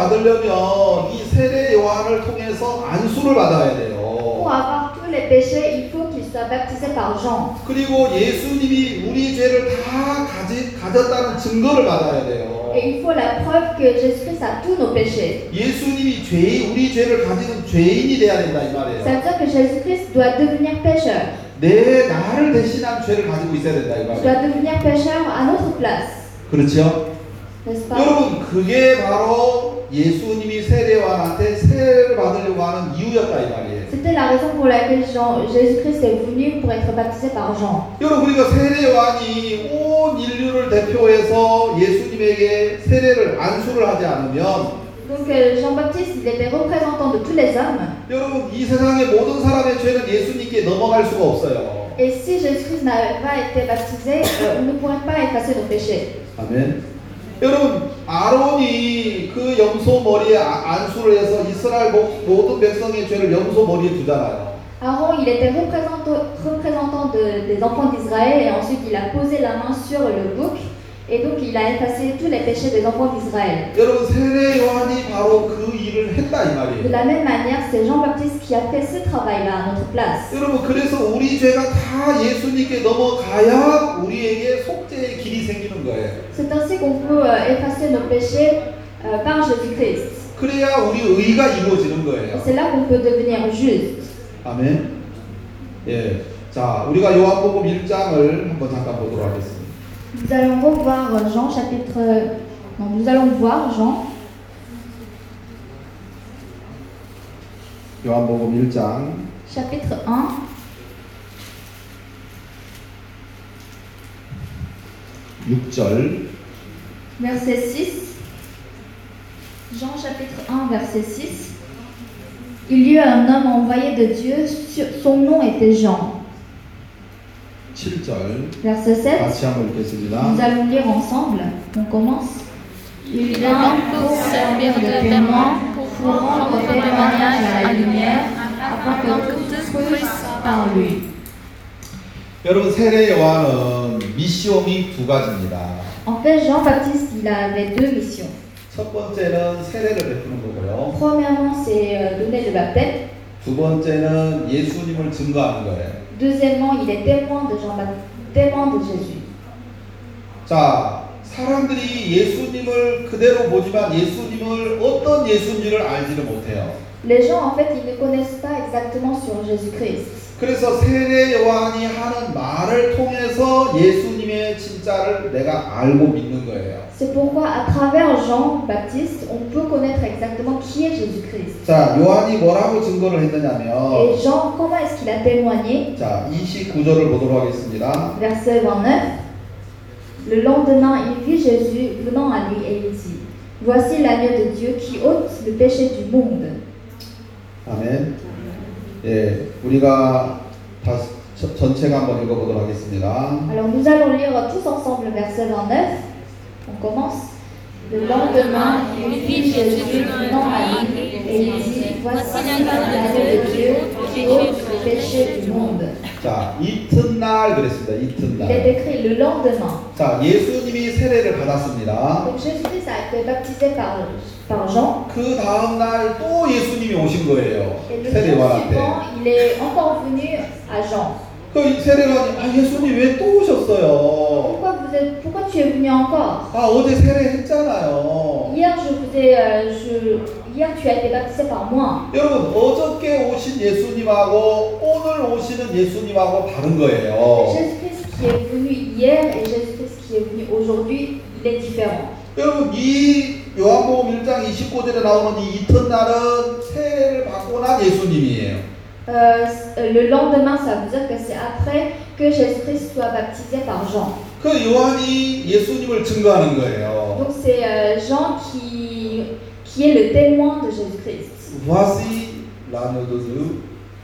넘겨받으려면 이 세례 요한을 통해서 안수를 받아야 Pour 돼요. avoir tous les péchés, il faut qu'il soit baptisé par Jean. 그리고 예수님이 우리 죄를 다 가지, 가졌다는 증거를 받아야 돼요. Et il faut la preuve que Jésus-Christ a tous nos péchés. 예수님이 죄, 우리 죄를 가지는 죄인이 돼야 된다 이 Ça 말이에요. veut dire que Jésus-Christ doit devenir pécheur. 내 나를 대신한 죄를 가지고 있어야 된다 이 Il 말이에요. doit devenir pécheur à notre place. 그렇죠? N'est-ce pas? 여러분 그게 바로 예수님이 세례요한한테 세례를 받으려고 하는 이유였다 이 말이에요. C'était la raison pour laquelle Jean- Jésus-Christ est venu pour être baptisé par Jean. 여러분 그러니까 세례요한이 온 인류를 대표해서 예수님에게 세례를 안수를 하지 않으면 Donc euh, Jean-Baptiste, il était représentant de tous les hommes. 여러분 이 세상의 모든 사람의 죄는 예수님께 넘어갈 수가 없어요. Et si Jésus-Christ n'avait pas été baptisé, euh, on ne pourrait pas effacer nos péchés. 아멘. 여러분 아론이 그 염소 머리에 아- 안수를 해서 이스라엘 모- 모든 백성의 죄를 염소 머리에 두잖아요. Aaron, il était représentant, représentant de- des enfants d'Israël et ensuite il a posé la main sur le bouc et donc il a effacé tous les péchés des enfants d'Israël. 여러분 세례 요한이 바로 그 일을 했다 이 De 말이에요. la même manière, c'est Jean-Baptiste qui a fait ce travail-là à notre place. 여러분 그래서 우리 죄가 다 예수님께 넘어가야 우리에게 속죄의 길이 생기는 거예요. C'est ainsi qu'on peut euh, effacer nos péchés euh, par Jésus-Christ. 그래야 우리 의가 이루어지는 Et 거예요. c'est là qu'on peut devenir juste. 아멘. 예. 자, 우리가 요한복음 일 장을 한번 잠깐 보도록 하겠습니다. Nous allons revoir Jean chapitre... Non, nous allons voir Jean 요한복음 일 장 chapitre un, 육 절 verset six. Jean chapitre un, verset six. Il y eut un homme envoyé de Dieu, sur- son nom était Jean. 칠 절 Verset sept. 같이 한번 읽겠습니다. Nous allons lire ensemble. On commence. Il vint pour servir de témoin, pour rendre témoignage à la lumière, afin que tous crissent par lui. 여러분 세례 요한은 미시온이 두 가지입니다. En fait, Jean-Baptiste, il avait deux missions. 첫 번째는 세례를 베푸는 거고요. Premièrement, c'est euh, donner le baptême. 두 번째는 예수님을 증거하는 거예요. Deuxièmement, il est témoin de Jean-Baptiste, témoin de Jésus. 자, 사람들이 예수님을 그대로 보지만 예수님을 어떤 예수인지를 알지를 못해요. Les gens, en fait, ils ne connaissent pas exactement sur Jésus-Christ. 그래서 세례 요한이 하는 말을 통해서 예수님의 진짜를 내가 알고 믿는 거예요. C'est pourquoi, à travers Jean-Baptiste, on peut connaître exactement qui est Jésus-Christ. 자, 요한이 뭐라고 증거를 Et 했느냐면 Jean, comment est-ce qu'il a témoigné? 자, 이십구 절을 보도록 하겠습니다. Verset vingt-neuf. Le lendemain, il vit Jésus venant à lui et il dit, voici l'agneau de Dieu qui ôte le péché du monde. 아멘. 예, 우리가 다시 저- 전체가 한번 읽어보도록 하겠습니다. Alors nous allons lire tous ensemble le verset vingt-neuf. On commence. Le lendemain, il vit Jésus venant à lui et il dit, voici l'agneau de Dieu qui ôte le péché du monde. 자, 이튿날 그랬습니다. Il est 이튿날. écrit le lendemain. 자, 예수님이 세례를 받았습니다. Donc Jésus-Christ a été baptisé par, par Jean. 그 다음 날 또 예수님이 오신 거예요. Et le 세례 jour 요한한테. suivant, il est encore venu à Jean. 그 세례요한이 아 예수님 왜 또 오셨어요? Pourquoi, vous êtes, pourquoi tu es venu encore? 아 어제 세례했잖아요. Hier, je vous ai, euh, je, hier, tu as été baptisé par moi. 여러분 어저께 오신 예수님하고 오늘 오시는 예수님하고 다른 거예요. Jésus-Christ qui est venu hier et Jésus-Christ qui est venu aujourd'hui, il est différent. 여러분 이 요한복음 일 장 이십구 절에 나오는 이 이튿날은 세례를 받고 난 예수님이에요. Euh, le lendemain, ça veut dire que c'est après que Jésus-Christ soit baptisé par Jean. 그 요한이 예수님을 증거하는 거예요. Donc c'est euh, Jean qui, qui est le témoin de Jésus-Christ. Voici l'agneau de Dieu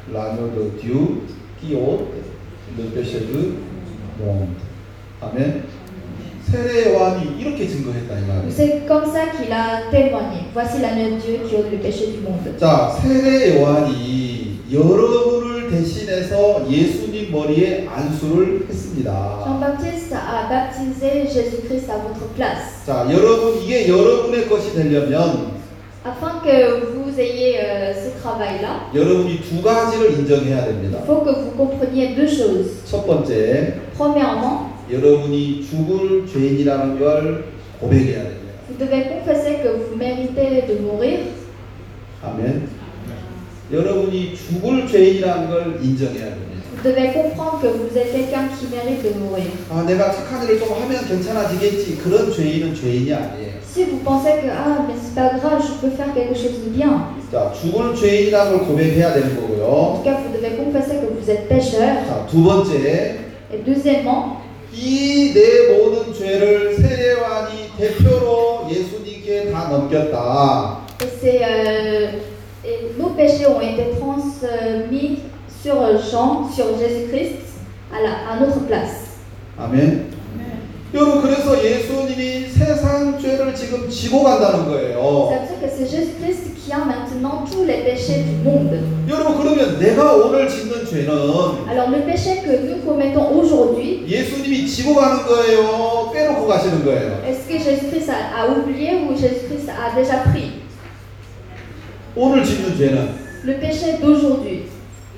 l'agneau de Dieu qui ôte le péché du monde. 아멘. 세례 요한이 이렇게 증거했다 이 말이에요. C'est comme ça qu'il a témoigné. Voici l'agneau de Dieu qui ôte le péché du monde. 자, 세례 요한이 여러분을 대신해서 예수님 머리에 안수를 했습니다. Jean-Baptiste a baptisé Jésus-Christ à votre place. 자, 여러분 이게 여러분의 것이 되려면 Afin que vous ayez euh, ce travail-là, 여러분이 두 가지를 인정해야 됩니다. il faut que vous compreniez deux choses. 첫 번째, Premièrement, 여러분이 죽을 죄인이라는 걸 고백해야 됩니다. vous devez confesser que vous méritez de mourir. 아멘. 여러분이 죽을 죄인이라는 걸 인정해야 됩니다. Vous devez comprendre que vous êtes quelqu'un qui mérite de mourir. 아, 내가 착한 일을 좀 하면 괜찮아지겠지. 그런 죄인은 죄인이 아니에요. Si vous pensez que ah mais c'est pas grave, je peux faire quelque chose de bien. 자, 죽을 죄인이라는 걸 고백해야 되는 En 거고요. tout cas, vous devez confesser que vous êtes pécheur. 자, 두 번째, Et deuxièmement, 이 내 모든 죄를 세례요한이 대표로 예수님께 다 넘겼다. et c'est euh, et nos péchés ont été transmis sur Jean, sur Jésus-Christ, à, la, à notre place. 아멘. 여러분, 그래서 예수님이 세상 죄를 지금 지고 간다는 Ça 거예요. veut dire que c'est Jésus-Christ qui a maintenant tous les péchés du monde. 여러분, 그러면 내가 오늘 짓는 죄는 Alors le péché que nous commettons aujourd'hui, 예수님이 지고 가는 거예요? 빼놓고 가시는 거예요? est-ce que Jésus-Christ a, a oublié ou Jésus-Christ a déjà pris? 오늘 짓는 죄는 Le péché d'aujourd'hui.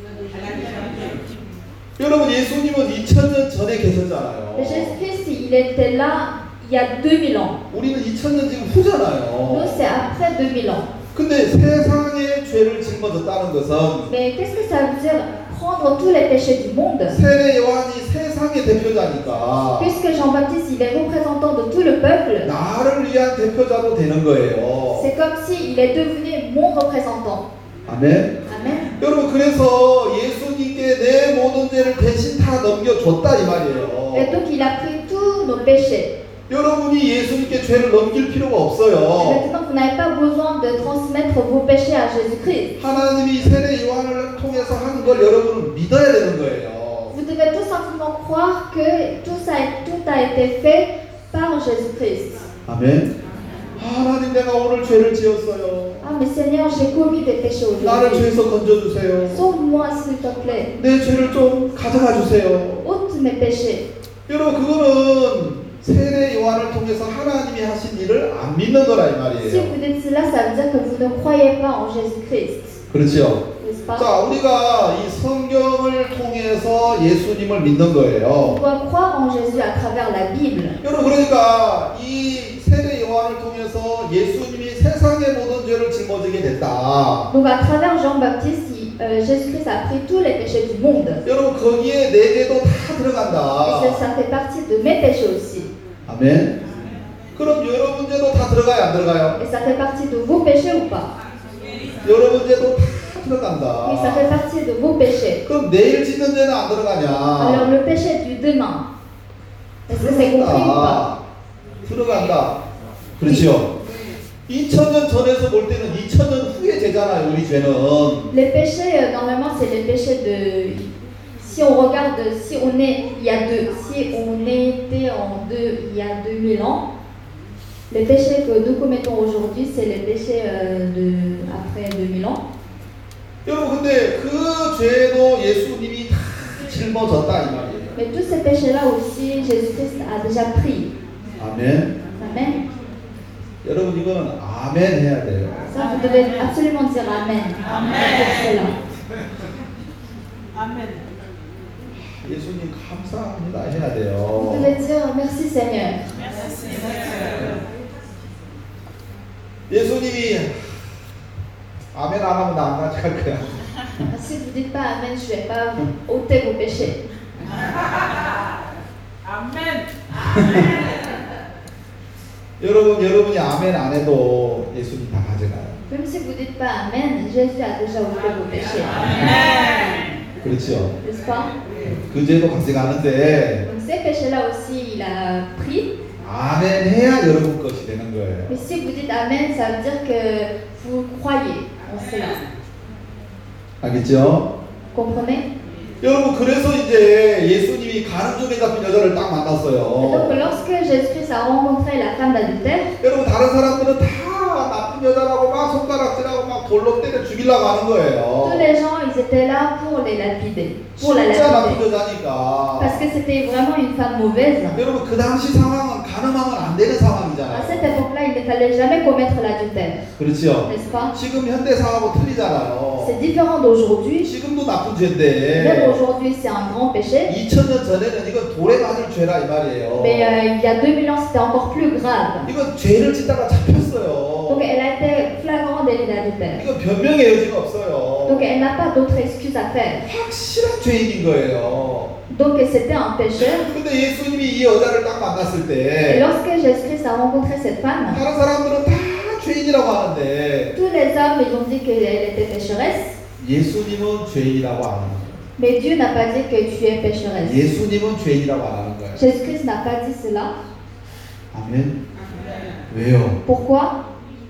여러분, 예수님은 이천 년 전에 계셨잖아요. Et Jésus-Christ, il était là il y a deux mille ans. 우리는 이천 년 지금 Nous, 후잖아요. c'est après deux mille ans. 근데 세상의 죄를 짊어졌다는 것은 Mais qu'est-ce que ça veut dire prendre tous les péchés du monde? 세례 요한이 세상의 대표자니까 Puisque Jean-Baptiste, il est représentant de tout le peuple, 나를 위한 대표자도 되는 거예요. c'est comme s'il est devenu mon représentant. 아멘. Amen. 여러분, 그래서 예수님께 내 모든 죄를 대신 다 넘겨줬다 이 Et 말이에요. donc, il a pris tous nos péchés. 여러분이 예수님께 죄를 넘길 필요가 Et 없어요. maintenant, vous n'avez pas besoin de transmettre vos péchés à Jésus-Christ. 하나님이 세례 요한을 통해서 한 걸 여러분은 믿어야 되는 거예요. Vous devez tout simplement croire que tout, ça, tout a été fait par Jésus-Christ. 아멘. 하나님, 내가 오늘 죄를 지었어요. Ah, mais Seigneur, j'ai commis des péchés 나를 aujourd'hui. 죄에서 건져주세요. Sauve-moi, s'il te plaît. 내 죄를 좀 가져가 주세요. Ôte mes péchés. 여러분, 그거는 세례 요한을 통해서 하나님이 하신 일을 안 믿는 거라 이 Si 말이에요. vous dites cela, ça veut dire que vous ne croyez pas en Jésus-Christ. 그렇죠? N'est-ce pas? 자, 우리가 이 성경을 통해서 예수님을 믿는 On 거예요. doit croire en Jésus à travers la Bible. 여러분, 그러니까 이 세례 요한을 통해서 예수님이 세상의 모든 죄를 짊어지게 됐다. Donc à travers Jean-Baptiste, il- euh, Jésus-Christ a pris tous les péchés du monde. 여러분, 거기에 내 죄도 다 Et 들어간다. ça, ça fait partie de mes péchés aussi. 아멘. 그럼 여러분 죄도 다 들어가요, 안 들어가요? Et ça fait partie de vos péchés ou pas? 여러분 죄도 다 Oui, ça 들어간다. fait partie de vos péchés. 그럼 내일 짓는 죄는 안 Alors 들어가냐? le péché du demain, est-ce que c'est compris ou pas? 들어간다. 그렇죠? 이천 년 전에서 볼 때는 이천 년 후의 죄잖아요, 우리 죄는. Les péchés, euh, normalement, c'est les péchés de... Si on regarde, si on est il y a deux, si on était en deux, il y a deux mille ans, les péchés que nous commettons aujourd'hui, c'est les péchés euh, de après deux mille ans. 여러분, 근데 그 죄도 예수님이 다 짊어졌다 이 말이에요. Mais tous ces péchés-là aussi, Jésus-Christ a déjà pris. 아멘. Amen. 여러분, 이거는 아멘 해야 돼요. Ça, vous devez absolument dire Amen. Pour cela. 아멘. 예수님 감사합니다 해야 Vous 돼요. devez dire merci Seigneur. 예수님이 아멘 안 하면 나 안 같이 갈 거야. Si vous ne dites pas Amen, je ne vais pas ôter vos péchés. 아멘. 여러분, 여러분이 아멘 안 해도 예수님 다 가져가요. Même si vous ne dites pas Amen, Jésus a déjà ôté vos péchés. 그렇죠? N'est-ce pas? 그 죄도 가져가는데 Donc ces péchés-là aussi, il a pris. 아멘 해야 여러분 것이 되는 거예요. Mais si vous dites Amen, ça veut dire que vous croyez en cela. 알겠죠? Comprenez? 여러분 그래서 이제 예수님이 가늠죄에 잡힌 여자를 딱 Et donc, 만났어요. lorsque Jésus-Christ a rencontré la femme d'adultère, 여러분 다른 사람들은 다 나쁜 여자라고 막 손가락질하고 막 돌로 때려 죽이려고 하는 tous 거예요. les gens, ils étaient là pour les lapider, pour la 진짜 나쁜 lapider. 여자니까. Parce que c'était vraiment une femme mauvaise. 여러분 그 당시 상황은 가늠하면 안 되는 À 상황이잖아요. cette époque-là, il ne fallait jamais commettre l'adultère, 그렇죠. n'est-ce pas? 지금 현대 상황하고 틀리잖아요. C'est différent d'aujourd'hui. 지금도 나쁜 Même 죄인데 aujourd'hui, c'est un grand péché. 이천 년 전에는 이건 돌에 맞을 죄라 이 말이에요. Mais euh, il y a deux mille ans, c'était encore plus grave. 이건 죄를 짓다가 잡혔어요. Donc elle a été flagrant délit d'adultère. 이건 변명의 여지가 없어요. Donc elle n'a pas d'autre excuse à faire. 확실한 죄인인 거예요. Donc c'était un péché. 근데 예수님이 이 여자를 딱 만났을 Et 때 lorsque Jésus-Christ a rencontré cette femme, 다른 사람들은 다 죄인이라고 하는데 tous les hommes, ils ont dit qu'elle était pécheresse. 예수님은 죄인이라고 안 하는 거예요. Mais Dieu n'a pas dit que tu es pécheresse. 예수님은 죄인이라고 안 하는 거예요. Jésus-Christ n'a pas dit cela. 아멘. 왜요? Pourquoi?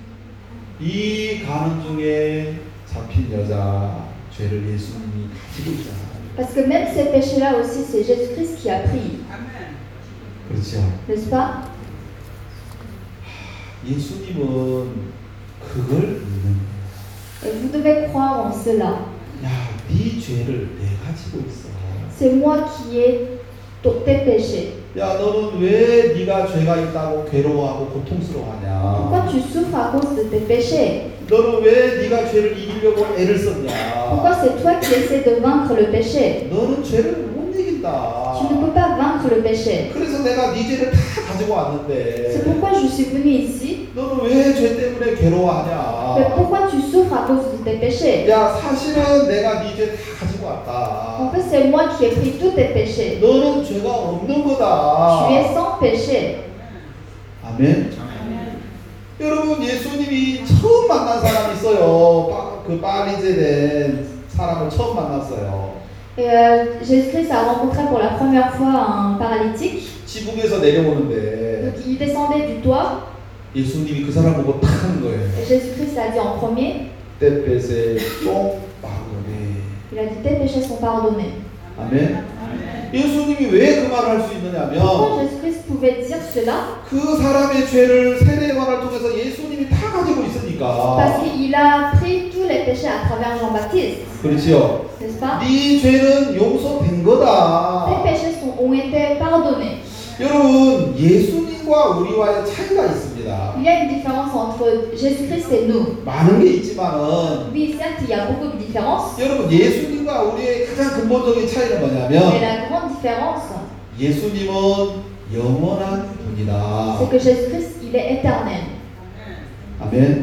이 가늠 중에 잡힌 여자 죄를 예수님이 가지고 있잖아요. Parce que même ces péchés-là aussi, c'est Jésus-Christ qui a pris, 그렇죠. n'est-ce pas? 예수님은 그걸 믿는 거예요. Et vous devez croire en cela. 야, 네 죄를 내가 지고 있어. C'est moi qui ai t- tes péchés. 야, 너는 왜 네가 죄가 있다고 괴로워하고 고통스러워하냐? Pourquoi tu souffres à cause de tes péchés? 너는 왜 네가 죄를 이기려고 애를 썼냐? Pourquoi c'est toi qui essaies de vaincre le péché? 너는 죄를 못 이긴다. Tu ne peux pas vaincre le péché. 그래서 내가 네 죄를 다 가지고 C'est 왔는데 pourquoi je suis venu ici. 너는 왜 죄 때문에 Mais 괴로워하냐? pourquoi tu souffres à cause de tes péchés? 야, 사실은 내가 네 죄 다 가지고 En 왔다. fait, c'est moi qui ai pris tous tes péchés. 너는 죄가 없는 Tu 거다. es sans péché. 아멘. 여러분 예수님이 처음 만난 사람이 있어요. 파- 그 파리제 된 사람을 처음 만났어요. Et euh, Jésus-Christ a rencontré pour la première fois un paralytique. 지붕에서 내려오는데 Donc il descendait du toit. 예수님이 그 사람 보고 탁 하는 거예요. Et Jésus-Christ a dit en premier, 떼빼세 똥 마그네. il a dit tes péchés sont pardonnés. 아멘. 예수님이 왜 그 말을 할 수 Pourquoi 있느냐면 Jésus-Christ pouvait dire cela? 그 사람의 죄를 세례관을 통해서 예수님이 다 가지고 Parce 있으니까. qu'il a pris tous les péchés à travers Jean-Baptiste, 그렇지요. n'est-ce pas? 네 죄는 용서된 Tes 거다. péchés sont, ont été pardonnés. 여러분 예수님과 우리와의 차이가 있습니다. Il y a une différence entre Jésus-Christ et nous. 많은 게 있지만은 Oui, certes, il y a beaucoup de différences, 여러분 예수님과 우리의 가장 근본적인 차이는 mais 뭐냐면 la grande différence, 예수님은 영원한 분이다. c'est que Jésus-Christ, il est éternel. 아멘.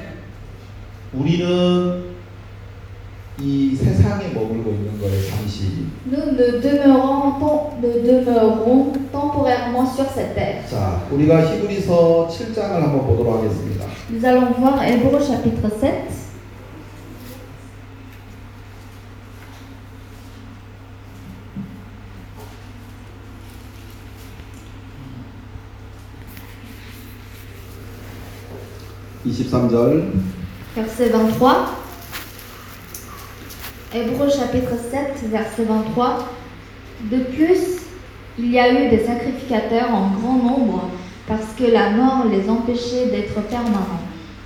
우리는 이 세상에 머물고 있는 거예요. 잠시. Nous ne demeurons, tem- ne demeurons temporairement sur cette terre. 자, 우리가 히브리서 칠 장을 한번 보도록 하겠습니다. Nous allons voir Hébreux chapitre sept. 이십삼 절. Verset vingt-trois. Hébreux chapitre sept, verset vingt-trois. De plus, il y a eu des sacrificateurs en grand nombre parce que la mort les empêchait d'être permanents.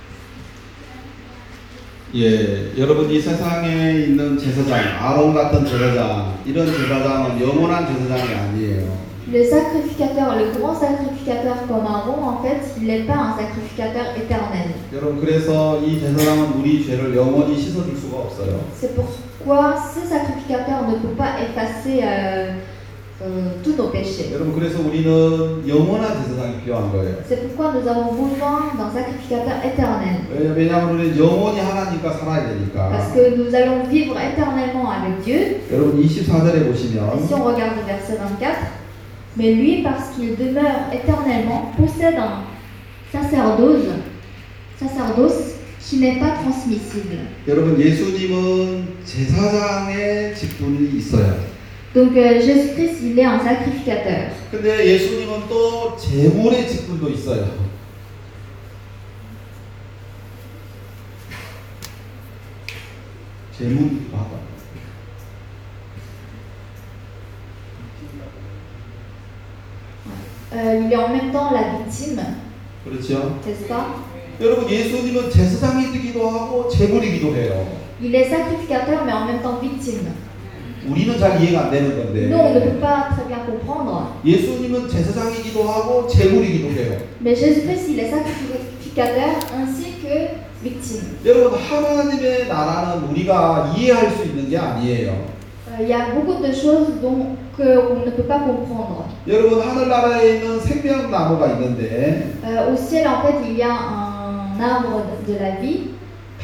예, 여러분 이 세상에 있는 제사장, 아론 같은 제사장, 이런 제사장은 영원한 제사장이 아니에요. Le sacrificateur, le grand sacrificateur comme Aaron, en fait, il n'est pas un sacrificateur éternel. 여러분 그래서 이 제사장은 우리 죄를 영원히 씻어줄 수가 없어요. C'est pourquoi ce sacrificateur ne peut pas effacer euh, euh, tous nos péchés. 여러분 그래서 우리는 영원한 제사장이 필요한 거예요. C'est pourquoi nous avons besoin d'un sacrificateur éternel. 왜냐- 왜냐하면 우리는 영원히 하나님과 살아야 되니까. Parce que nous allons vivre éternellement avec Dieu. 여러분 이십사 절에 Et 보시면 si on regarde le verset vingt-quatre, mais lui, parce qu'il demeure éternellement, possède un sacerdoce, sacerdoce qui n'est pas transmissible. 여러분 예수님은 제사장의 직분이 있어요. Donc euh, Jésus-Christ, il est un sacrificateur. 근데 예수님은 또 제물의 직분도 있어요. 제물이기도 하다. Euh, il est en même temps la victime, 그렇죠? n'est-ce pas? 여러분 예수님은 제사장이기도 하고 제물이기도 해요. Il est sacrificateur mais en même temps victime. 우리는 잘 이해가 안 되는 Nous, on ne 건데 peut pas très bien comprendre. 예수님은 제사장이기도 하고 제물이기도 해요. Mais Jésus-Christ, il est sacrificateur ainsi que victime. 여러분 하나님의 나라는 우리가 이해할 수 있는 게 아니에요. Euh, Il y a beaucoup de choses dont que on ne peut pas comprendre. 여러분 하늘나라에 있는 생명나무가 있는데 Euh, au ciel, en fait, il y a un arbre de la vie.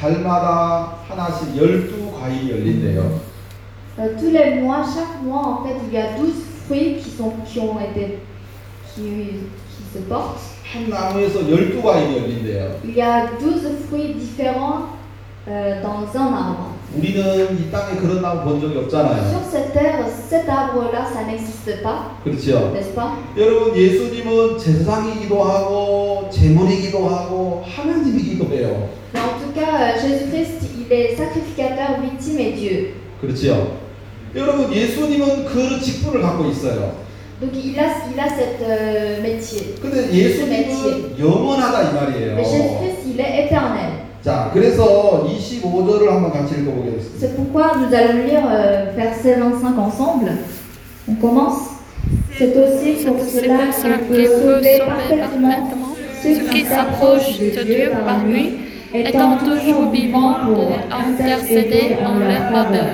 달마다 하나씩 열두 과일이 열린대요. Euh, tous les mois, chaque mois, en fait, il y a douze fruits qui sont qui ont été qui, qui se portent. 한 나무에서 열두 과일이 열린대요. Il y a douze fruits différents euh, dans un arbre. 우리는 이 땅에 그런 나무 본 적이 없잖아요. Sur cette terre, cet arbre-là, ça n'existe pas, 그렇죠? n'est-ce pas? 여러분 예수님은 제사장이기도 하고 제물이기도 하고 하나님이기도 해요. Mais en tout cas, euh, Jésus-Christ, il est sacrificateur, victime et Dieu. 그렇죠? 여러분 예수님은 그 직분을 갖고 있어요. Donc il a, il a cette euh, métier. 근데 예수님은 영원하다 이 말이에요. Mais Jésus-Christ, il est éternel. 자, 그래서 이십오 절을 한번 같이 읽어보겠습니다. C'est pourquoi nous allons lire euh, verset vingt-cinq ensemble. On commence. C'est aussi pour cela qu'il peut sauver parfaitement ceux qui s'approchent de Dieu par lui, étant toujours vivant pour intercéder en leur faveur.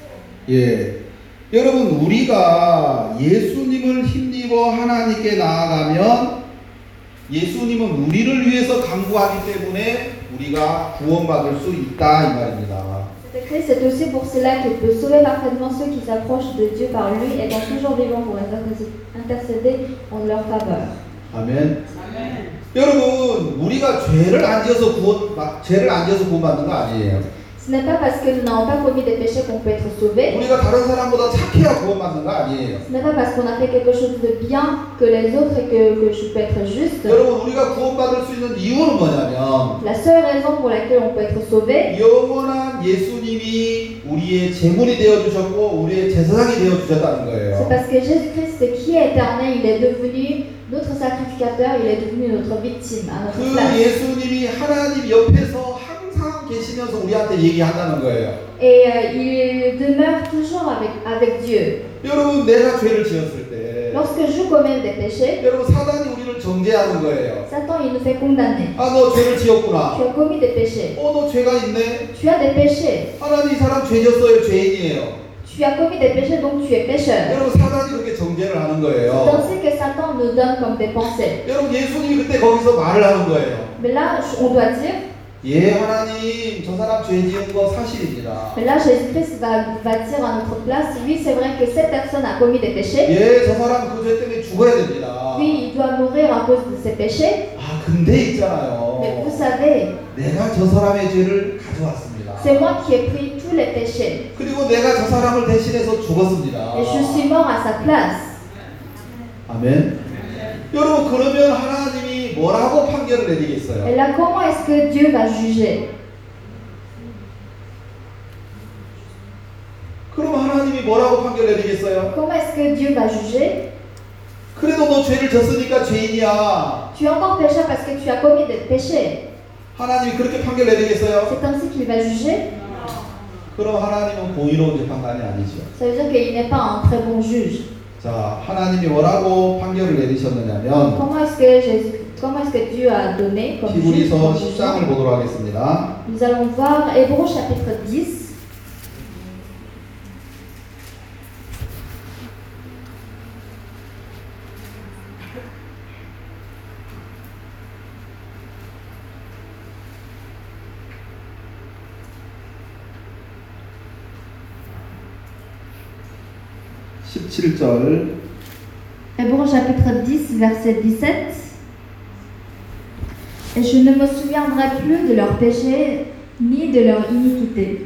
예, 여러분 우리가 예수님을 힘입어 하나님께 나아가면 예수님은 우리를 위해서 간구하기 때문에 우리가 구원받을 수 있다 이 말입니다. C'est écrit, c'est aussi pour cela qu'il peut sauver parfaitement ceux qui s'approchent de Dieu par lui, étant toujours vivant pour intercéder en leur faveur. 아멘. 여러분 우리가 죄를 안 지어서 구원 죄를 안 지어서 구원받는 거 아니에요. Ce n'est pas parce que nous n'avons pas commis des péchés qu'on peut être sauvés. 우리가 다른 사람보다 착해야 구원받는 거 아니에요. Ce n'est pas parce qu'on a fait quelque chose de bien que les autres et que, que je peux être juste. 여러분 우리가 구원받을 수 있는 이유는 뭐냐면 La seule raison pour laquelle on peut être sauvé, 영원한 예수님이 우리의 제물이 되어 주셨고 우리의 제사장이 되어 주셨다는 c'est 거예요. parce que Jésus-Christ qui est éternel, il est devenu notre sacrificateur, il est devenu notre victime à notre 그 place. 예수님이 하나님 옆에서 항상 계시면서 우리한테 얘기한다는 거예요. Et euh, il demeure toujours avec, avec Dieu. 여러분 내가 죄를 지었을 때 Lorsque je commets des péchés, 여러분 사단이 우리를 정죄하는 거예요. Satan il nous fait condamner. 아 너 죄를 지었구나. Tu as commis des péchés. 어 너 죄가 있네. Tu as des péchés. 하나님 이 사람 죄 졌어요. 죄인이에요. Tu as commis des péchés, donc tu es pécheur. 여러분 사단이 그렇게 정죄를 하는 C'est 거예요. ainsi que Satan nous donne comme des pensées. 여러분 예수님이 그때 거기서 말을 하는 거예요. Mais là, on doit dire, 예 하나님 저 사람 죄 지은 거 사실입니다. mais là Jésus-Christ va, va dire à notre place, oui c'est vrai que cette personne a commis des péchés, 예 저 사람 그 죄 때문에 죽어야 됩니다. oui il doit mourir à cause de ses péchés, 아 근데 있잖아요. mais vous savez, 내가 저 사람의 죄를 가져왔습니다. c'est moi qui ai pris tous les péchés 그리고 내가 저 사람을 대신해서 죽었습니다. et je suis mort à sa place. 아멘. 여러분 그러면 하나님이 뭐라고 판결을 내리겠어요? Et là comment est-ce que Dieu va juger? 그럼 하나님이 뭐라고 판결 내리겠어요? Comment est-ce que Dieu va juger? 그래도 너 죄를 졌으니까 죄인이야. Tu es encore pécheur parce que tu as commis des péchés. 하나님이 그렇게 판결 내리겠어요? C'est ainsi qu'il va juger? 그럼 하나님은 공의로운 재판관이 아니죠. Ça veut dire qu'il n'est pas un très bon juge. 자, 하나님이 뭐라고 판결을 내리셨느냐면 Comment est-ce que Jésus, comment est-ce que Dieu a donné comme juge? 히브리서 comme 십 장을 jugement? 보도록 하겠습니다. Nous allons voir Hébreux chapitre dix. 십칠 절 Hébreux chapitre dix, verset dix-sept. Et je ne me souviendrai plus de leurs péchés ni de leur iniquité.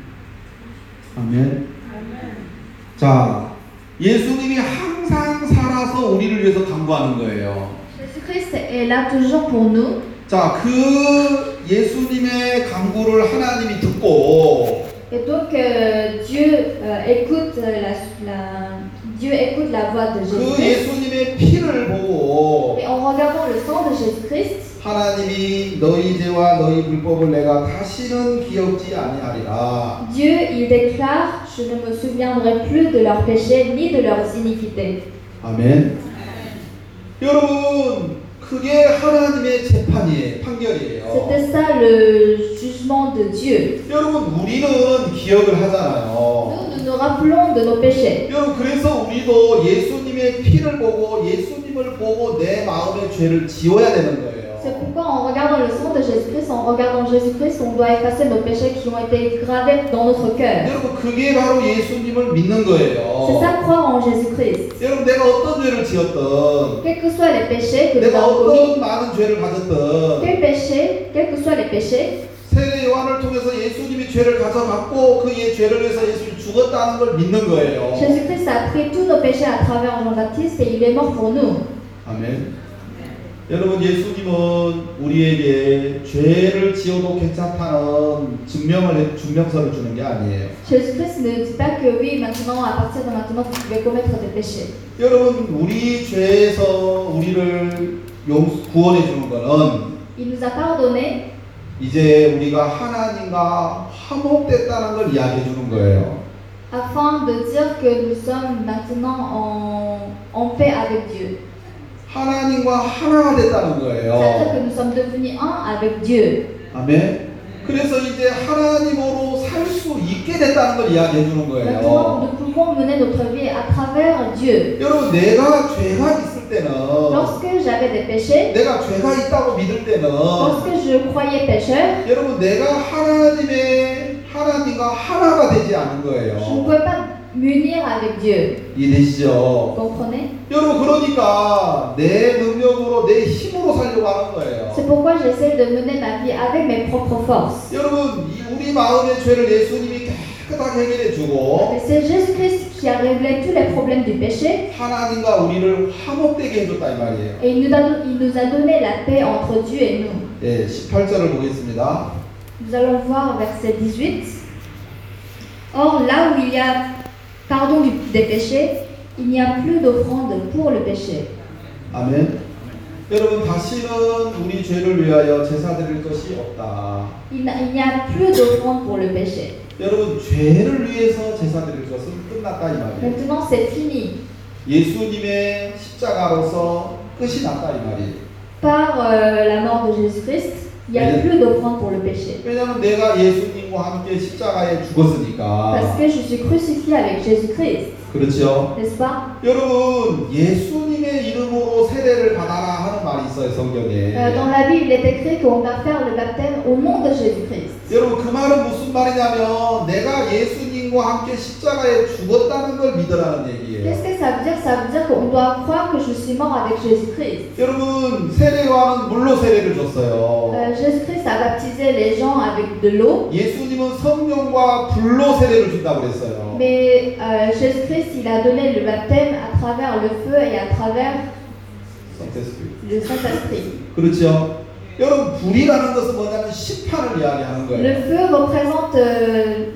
아멘. 자, 예수님이 항상 살아서 우리를 위해서 간구하는 거예요. Jésus-Christ est là toujours pour nous. 자, 그 예수님의 간구를 하나님이 듣고 Et donc euh, Dieu euh, écoute euh, la, la, Dieu écoute la voix de 그 Jésus-Christ. 예수님의 피를 보고 Et en regardant le sang de Jésus-Christ, 하나님이 너희 죄와 너희 불법을 내가 다시는 기억지 아니하리라. Dieu, il déclare, je ne me souviendrai plus de leurs péchés ni de leurs iniquités. 아멘. 여러분, 그게 하나님의 재판이에요. 판결이에요. C'était ça le jugement de Dieu. 여러분, 우리는 기억을 하잖아요. Nous, nous nous rappelons de nos péchés. 여러분, 그래서 우리도 예수님의 피를 보고 예수님을 보고 내 마음의 죄를 지워야 되는 거예요. C'est pourquoi en regardant le sang de Jésus-Christ, en regardant Jésus-Christ, on doit effacer nos péchés qui ont été gravés dans notre cœur. 여러분, 그게 바로 예수님을 믿는 거예요. C'est ça croire en Jésus-Christ. 여러분, 내가 어떤 죄를 지었든 Quels que soient les péchés que nous 내가 avons commis, 어떤 많은 죄를 가졌든 quels péchés, quels que soient les péchés, 세례 요한을 통해서 예수님이 죄를 가져갔고 그의 죄를 위해서 예수님이 죽었다는 걸 믿는 거예요. Jésus-Christ a pris tous nos péchés à travers Jean-Baptiste et il est mort pour nous. 아멘. 여러분, 예수님은 우리에게 죄를 지어도 괜찮다는 증명을 증명서를 주는 게 아니에요. Jésus-Christ ne dit pas que oui, maintenant, à partir de maintenant, vous pouvez commettre des péchés. 여러분, 우리 죄에서 우리를 용 구원해 주는 거는 Il nous a pardonné 이제 우리가 하나님과 화목됐다는 걸 이야기해 주는 거예요. afin de dire que nous sommes maintenant en, en paix avec Dieu. 하나님과 하나가 됐다는 C'est-à-dire 거예요. que nous sommes devenus un avec Dieu. 아멘. 그래서 이제 하나님으로 살 수 있게 됐다는 걸 이야기해 주는 Maintenant, 거예요. nous pouvons mener notre vie à travers Dieu. 여러분, 내가 죄가 있을 때는 Lorsque j'avais des péchés, 내가 죄가 있다고 믿을 때는 lorsque je croyais pécheur, 여러분, 내가 하나님의 하나님과 하나가 되지 않은 je ne 거예요. pouvais pas m'unir avec Dieu. 이해되시죠? Comprenez? 여러분, 그러니까 내 능력으로 내 힘으로 살려고 하는 거예요. C'est pourquoi j'essaie de mener ma vie avec mes propres forces. 여러분, 이 우리 마음의 죄를 예수님이 깨끗하게 해결해 주고 Et c'est Jésus-Christ qui a réglé tous les problèmes du péché 하나님과 우리를 화목되게 해줬다 이 말이에요. et il nous a, il nous a donné la paix entre Dieu et nous. 예, 십팔 절을 보겠습니다. Nous allons voir verset dix-huit. Or, là où il y a pardon du- des péchés, il n'y a plus d'offrande pour le péché. 아멘. 여러분, 다시는 우리 죄를 위하여 제사 드릴 것이 없다. Il n'a- il n'y a plus d'offrande pour le péché. 여러분, 죄를 위해서 제사 드릴 것은 끝났다 이 말이에요. Maintenant, c'est fini. 예수님의 십자가로서 끝이 났다 이 말이에요. Par euh, la mort de Jésus-Christ, il n'y a Mais- plus d'offrande pour le péché. 왜냐하면 내가 예수님과 함께 십자가에 죽었으니까. Parce que je suis crucifié avec Jésus-Christ, 그렇죠? n'est-ce pas? 여러분, 예수님의 이름으로 세례를 받아라 하는 말이 있어요, 성경에. Euh, Dans la Bible, il est écrit qu'on va faire le baptême au nom de Jésus-Christ. 여러분, 그 말은 무슨 말이냐면 내가 예수님과 함께 십자가에 죽었다는 걸 믿으라는 얘기예요. Qu'est-ce que ça veut dire? Ça veut dire qu'on doit croire que je suis mort avec Jésus-Christ. 여러분, 세례요한은 물로 세례를 줬어요. Euh, Jésus-Christ a baptisé les gens avec de l'eau, 예수님은 성령과 불로 세례를 준다고 그랬어요. mais euh, Jésus-Christ, il a donné le baptême à travers le feu et à travers le Saint-Esprit. 그렇죠? 여러분, 불이라는 것은 뭐냐면 심판을 이야기하는 Le 거예요. feu représente euh,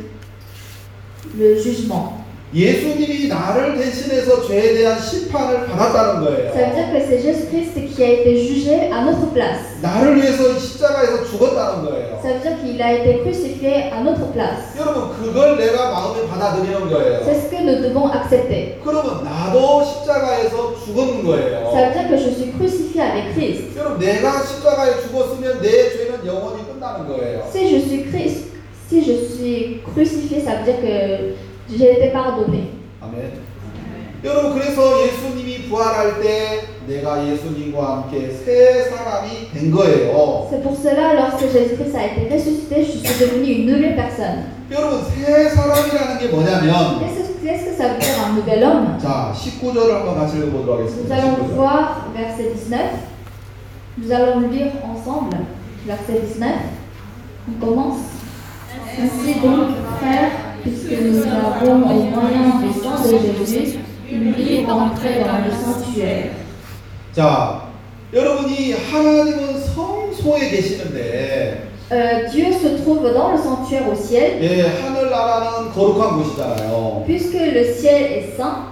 le jugement. 예수님이 나를 대신해서 죄에 대한 심판을 받았다는 거예요. Ça veut dire que c'est Jésus-Christ qui a été jugé à notre place. 나를 위해서 십자가에서 죽었다는 거예요. Ça veut dire qu'il a été crucifié à notre place. 여러분, 그걸 내가 마음에 받아들이는 거예요. C'est ce que nous devons accepter. 그러면 나도 십자가에서 죽은 거예요. Ça veut dire que je suis crucifié avec Christ. 여러분, 내가 십자가에 죽었으면 내 죄는 영원히 끝나는 거예요. Si je suis Christ, si je suis crucifié, ça veut dire que j'ai été pardonné. 아멘. 여러분, 그래서 예수님이 부활할 때 내가 예수님과 함께 새 사람이 된 거예요. C'est pour cela, lorsque Jésus-Christ a été ressuscité, je suis devenue une nouvelle personne. 여러분, 새 사람이라는 게 뭐냐면 Qu'est-ce que, qu'est-ce que ça veut dire un nouvel homme? 자, 십구 절을 한번 같이 읽어보도록 Nous 하겠습니다. allons 십구 절. voir verset dix-neuf. Nous allons le lire ensemble. Verset dix-neuf. On commence. Ainsi donc, frères, puisque nous avons au moyen du sang de Jésus une libre entrée dans le sanctuaire. 자, 여러분이 하나님은 성소에 계시는데 Euh, Dieu se trouve dans le sanctuaire au ciel. 예, 하늘나라는 거룩한 곳이잖아요. Puisque le ciel est saint,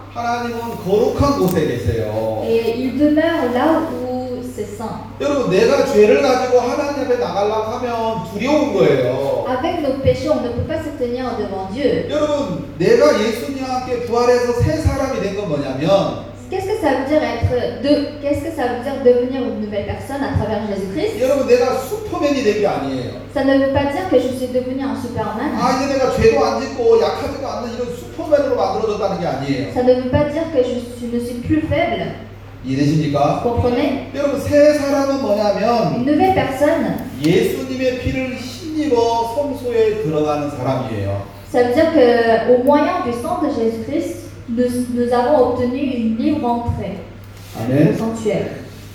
하나님은 거룩한 곳에 계세요. et il demeure là où c'est saint. 여러분 내가 죄를 가지고 하나님 앞에 나가려고 하면 두려운 거예요. Avec nos péchés, on ne peut pas se tenir devant Dieu. 여러분 내가 예수님과 함께 부활해서 새 사람이 된 건 뭐냐면 Qu'est-ce que ça veut dire être de qu'est-ce que ça veut dire devenir une nouvelle personne à travers Jésus-Christ? 여러분 내가 슈퍼맨이 된 게 아니에요. Ça ne veut pas dire que je suis devenu un Superman. 아 이제 내가 죄도 안 짓고 약하지도 않는 이런 슈퍼맨으로 만들어졌다는 게 아니에요. Ça ne veut pas dire que je, suis- je ne suis plus faible. 이해되십니까? Vous comprenez? 여러분 새 사람은 뭐냐면 Une nouvelle personne, 예수님의 피를 힘입어 성소에 들어가는 사람이에요. ça veut dire que au moyen du sang de Jésus-Christ, nous, nous avons obtenu une libre entrée au 아멘. sanctuaire.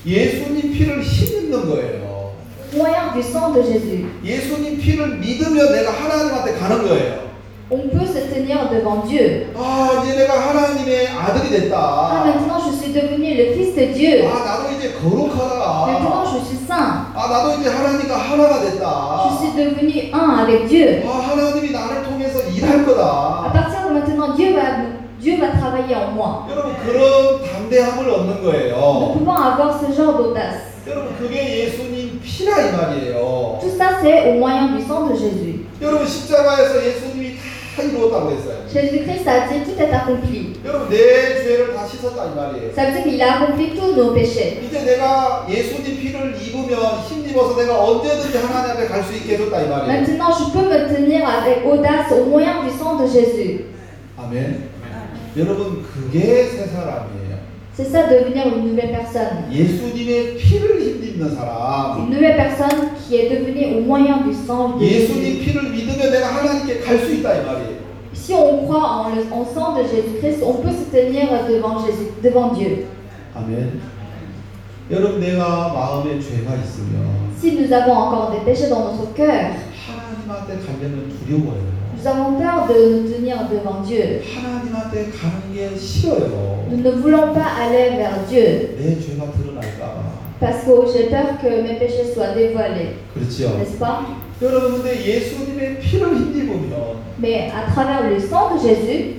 예수님 피를 힘입는 거예요. Au moyen du sang de Jésus, 예수님 피를 믿으면 내가 하나님한테 가는 거예요. on peut se tenir devant Dieu. 아 이제 내가 하나님의 아들이 Ah, 됐다. maintenant je suis devenu le Fils de Dieu. 아 나도 이제 Maintenant 거룩하다. je suis saint. 아 나도 이제 하나님과 하나가 Je 됐다. suis devenu un avec Dieu. 아 하나님이 나를 통해서 일할 À 거다. partir de maintenant, Dieu va, Dieu va travailler en moi. 여러분 그런 담대함을 얻는 Nous 거예요. pouvons avoir ce genre d'audace. 여러분 그게 예수님 피라 이 말이에요. Tout ça, c'est au moyen du sang de Jésus. 여러분 십자가에서 예수님이 다 이루었다고 했어요. Jésus-Christ a dit tout est accompli. 여러분 내 죄를 다 씻었다 이 말이에요. Ça veut dire qu'il a accompli tous nos péchés. 이제 내가 예수님 피를 입으면 힘입어서 내가 언제든지 하나님 앞에 갈 수 있게 해줬다 이 말이에요. Maintenant, je peux me tenir avec audace au moyen du sang de Jésus. 아멘. 여러분 그게 새 사람이에요. C'est ça, devenir une nouvelle personne. 예수님의 피를 힘입는 사람. Une nouvelle personne qui est devenue au moyen du sang de Jésus. 예수님 피를 믿으면 내가 하나님께 갈 수 있다 이 말이에요. Si on croit en le en sang de Jésus-Christ, on peut se tenir devant Jésus, devant Dieu. 아멘. 여러분 내가 마음에 죄가 있으면 Si nous avons encore des péchés dans notre cœur, 하나님한테 가려면 두려워요. nous avons peur de nous tenir devant Dieu. 하나님한테 가는 게 싫어요. Nous ne voulons pas aller vers Dieu 내 죄가 드러날까. parce que j'ai peur que mes péchés soient dévoilés, 그렇죠. n'est-ce pas? 여러분 근데 예수님의 피를 힘입으면 Mais à travers le sang de Jésus,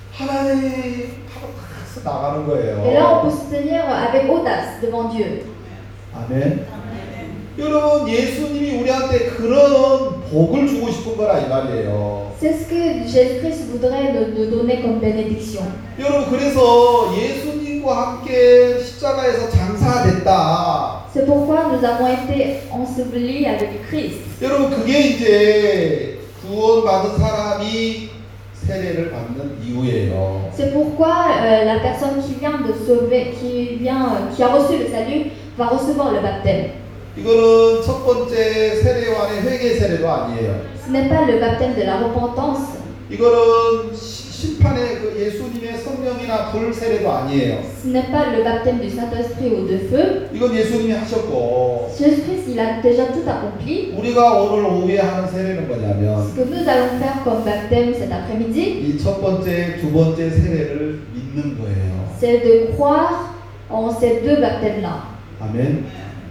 하나님 하고 탁 나가는 et là on 거예요. peut se tenir avec audace devant Dieu. 아멘. 여러분 예수님이 우리한테 그런 복을 주고 싶은 거라 이 말이에요. C'est ce que Jésus-Christ voudrait nous, nous donner comme bénédiction. 여러분 그래서 예수님과 함께 십자가에서 장사됐다. C'est pourquoi nous avons été ensevelis avec Christ. 여러분 그게 이제 구원받은 사람이 세례를 받는 이유예요. C'est pourquoi euh, la personne qui vient de sauver, qui vient, euh, qui a reçu le salut, va recevoir le baptême. 이거는 첫 번째 세례와의 회개 세례도 아니에요. Ce n'est pas le baptême de la repentance. 이거는 시- 심판의 그 예수님의 성령이나 불 세례도 아니에요. Ce n'est pas le baptême du Saint-Esprit ou de feu. 이건 예수님이 하셨고 Jésus-Christ, il a déjà tout accompli. 우리가 오늘 오후에 하는 세례는 Ce 뭐냐면 que nous allons faire comme baptême cet après-midi, 이 첫 번째, 두 번째 세례를 믿는 거예요. c'est de croire en ces deux baptêmes-là. 아멘.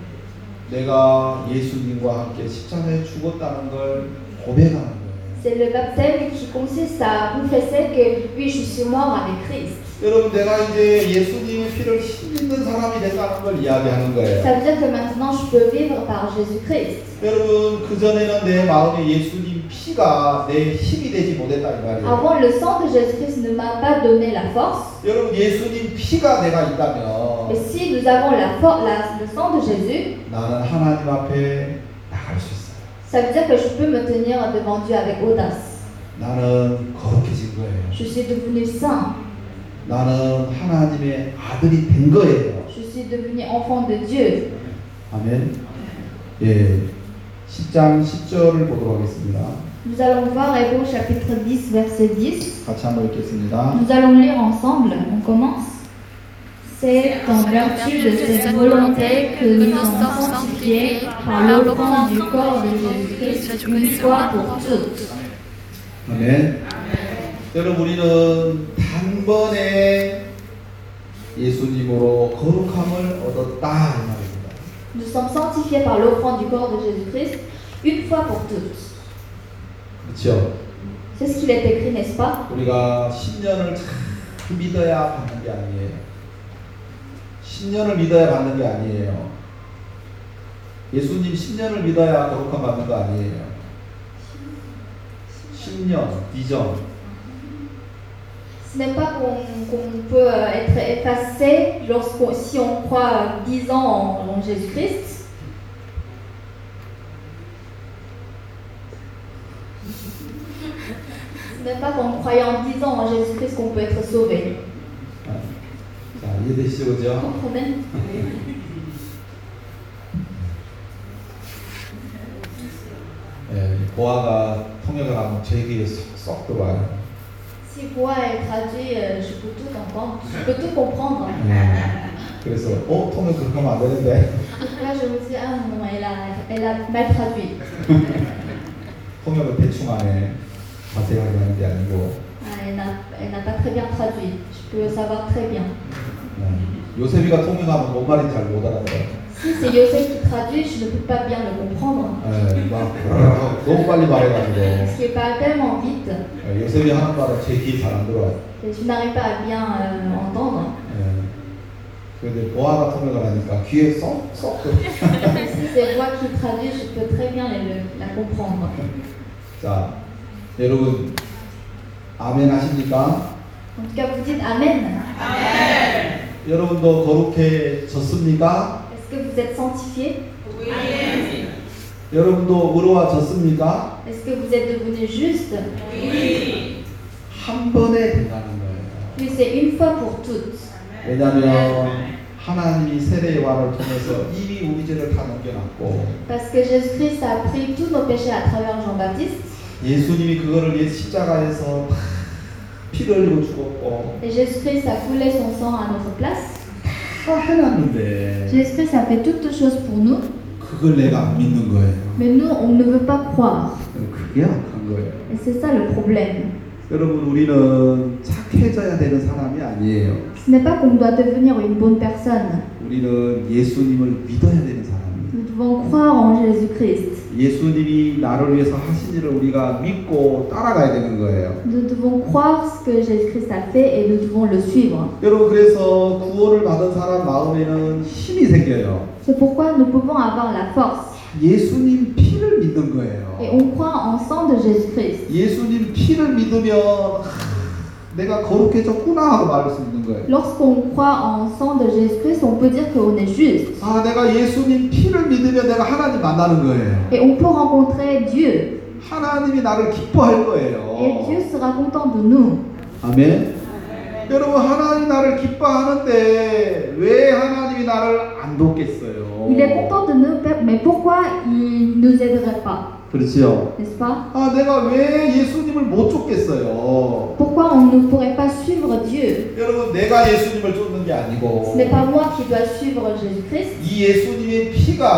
내가 예수님과 함께 십자가에 죽었다는 걸 고백하는 거예요. C'est le baptême qui consiste à confesser que oui, je suis mort avec Christ. 여러분 내가 이제 예수님의 피를 힘입는 사람이 됐다는 걸 이야기하는 거예요. Ça veut dire que maintenant je peux vivre par Jésus-Christ. 여러분 그전에는 내 마음에 예수님 피가 내 힘이 되지 못했다 이 말이에요. Avant, le sang de Jésus-Christ ne m'a pas donné la force. 여러분 예수님 피가 내가 있다면 Mais si nous avons la for- la- le sang de Jésus, 나는 하나님 앞에 나갈 수 있어요. ça veut dire que je peux me tenir devant Dieu avec audace. 나는 거룩해진 거예요. Je suis devenu saint. 나는 하나님의 아들이 된 거예요. Je suis devenu enfant de Dieu. 아멘. 예, 십 장 십 절을 보도록 하겠습니다. Nous allons voir Hébreux chapitre dix, verset dix. 같이 한번 읽겠습니다. Nous allons lire ensemble. On commence. C'est en vertu de cette volonté que nous sommes sanctifiés par l'offrande du corps de Jésus-Christ une fois pour toutes. 아멘. 여러분 우리는 단번에 예수님으로 거룩함을 얻었다 이 말입니다. Nous sommes sanctifiés par l'offrande du corps de Jésus-Christ une fois pour toutes. 그렇죠? C'est ce qu'il est écrit, n'est-ce pas? 우리가 십 년을 믿어야 받는 게 아니에요. 십 년을 믿어야 받는 게 아니에요. 예수님 십 년을 믿어야 거룩함 받는 거 아니에요. 십 년, 비전. Ce n'est pas qu'on qu'on peut euh, être effacé lorsqu'on, si on croit dix ans en, en Jésus-Christ. Ce n'est pas qu'en croyant dix ans en Jésus-Christ qu'on peut être sauvé. 자, 이해되시죠? 그죠? Comprenez? 예, 보아가 통역을 하면 제 귀에 쏙, 쏙 들어와요. Si Bois est traduit, euh, je peux tout entendre, je peux tout comprendre. 예, 그래서 어? 통역 그렇게 하면 안 되는데 Donc là, je me dis, ah non, elle a, elle a mal traduit. 통역을 대충 하네. 자세하게 하는 게 아니고 Ah, elle n'a elle n'a pas très bien traduit. Je peux le savoir très bien. 예, 요셉이가 통역하면 뭔 말인지 잘 못 알아들어요. Si c'est Yosef qui traduit, je ne peux pas bien le comprendre. 예, 막 어, 너무 빨리 말해가지고 Parce qu'il parle tellement vite 예, 요셉이 하는 말은 제 귀에 잘 안 들어와요. que je n'arrive pas à bien euh, entendre. 예. 그런데 보아가 통역을 하니까 귀에 쏙쏙 들어. Si c'est Bois qui traduit, je peux très bien le- la comprendre. 자, 여러분 아멘 하십니까? En tout cas, vous dites Amen. 여러분도 거룩해졌습니까? Est-ce que vous êtes sanctifiés? 여러분도 의로워졌습니까? Est-ce que vous êtes devenus justes? 한 번에 된다는 거예요. Puis c'est une fois pour toutes. 왜냐하면 하나님이 세례 요한을 통해서 이미 우리 죄를 다 넘겨놨고 Parce que Jésus-Christ a pris tous nos péchés à travers Jean-Baptiste. 예수님이 그거를 위해 십자가에서 피를 흘리고 죽었고 Et Jésus-Christ a coulé son sang à notre place. 다 해놨는데 Jésus-Christ a fait toutes choses pour nous. 그걸 내가 안 믿는 거예요. Mais nous, on ne veut pas croire. 그게 악한 거예요. Et c'est ça le problème. 여러분 우리는 착해져야 되는 사람이 아니에요. Ce n'est pas qu'on doit devenir une bonne personne. 우리는 예수님을 믿어야 되는 사람이에요. Nous devons croire en Jésus-Christ. 예수님이 나를 위해서 하신 일을 우리가 믿고 따라가야 되는 거예요. Nous devons croire ce que Jésus-Christ a fait et nous devons le suivre. 여러분 그래서 구원을 받은 사람 마음에는 힘이 생겨요. C'est pourquoi nous pouvons avoir la force. 예수님 피를 믿는 거예요. Et on croit en sang de Jésus-Christ. 예수님 피를 믿으면 하, 내가 거룩해졌구나 하고 말할 수 있는 거예요. Lorsqu'on croit en sang de Jésus-Christ, on peut dire qu'on est juste. 아, 내가 예수님 피를 믿으면 내가 하나님 만나는 거예요. Et on peut rencontrer Dieu. 하나님이 나를 기뻐할 Et 거예요. Dieu sera content de nous. 아멘. 여러분 하나님 나를 기뻐하는데 왜 하나님이 나를 안 돕겠어요? Il est content de nous, mais pourquoi il ne nous aiderait pas? 그렇지요. N'est-ce pas? 아, 내가 왜 예수님을 못 쫓겠어요? Pourquoi on ne pourrait pas suivre Dieu? 여러분 내가 예수님을 쫓는 게 아니고 Ce n'est pas moi qui dois suivre Jésus-Christ, 이 예수님의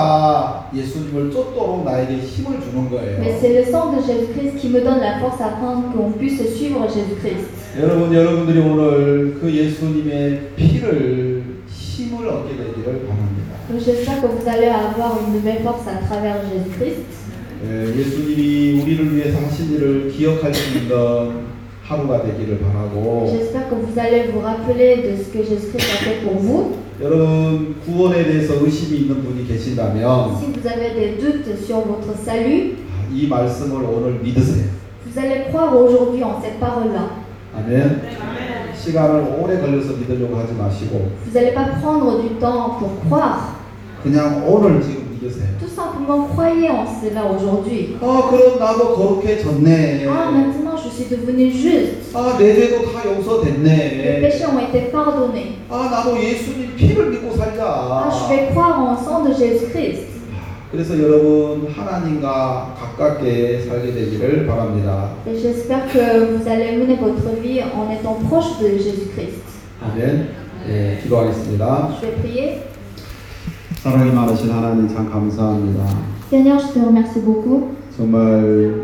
피가 예수님을 쫓도록 나에게 힘을 주는 mais 거예요. c'est le sang de Jésus-Christ qui me donne la force afin qu'on puisse suivre Jésus-Christ. 여러분 여러분들이 오늘 그 예수님의 피를 힘을 얻게 되기를 바랍니다. Donc j'espère que vous allez avoir une nouvelle force à travers Jésus-Christ. 예, 예수님이 우리를 위해서 하신 일을 기억할 수 있는 하루가 되기를 바라고 J'espère que vous allez vous rappeler de ce que Jésus-Christ a fait pour vous. 여러분 구원에 대해서 의심이 있는 분이 계신다면 Si vous avez des doutes sur votre salut, 이 말씀을 오늘 믿으세요. vous allez croire aujourd'hui en cette parole-là. 아멘. 시간을 오래 걸려서 믿으려고 하지 마시고 Vous n'allez pas prendre du temps pour croire. 그냥 오늘 지금 믿으세요. Tout simplement croyez en cela aujourd'hui. 아, 그럼 나도 거룩해졌네. Ah, maintenant je suis devenu juste. 아, 내 죄도 다 Les 용서됐네. péchés ont été pardonnés. 아, 나도 예수님 피를 믿고 Ah, je 살자. vais croire en sang de Jésus-Christ. 그래서 여러분 하나님과 가깝게 살게 되기를 바랍니다. Et j'espère que vous allez mener votre vie en étant proche de Jésus-Christ. 아멘. 예, 기도하겠습니다. Je vais prier. 사랑이 많으신 하나님 참 감사합니다. Seigneur, je te remercie beaucoup. 정말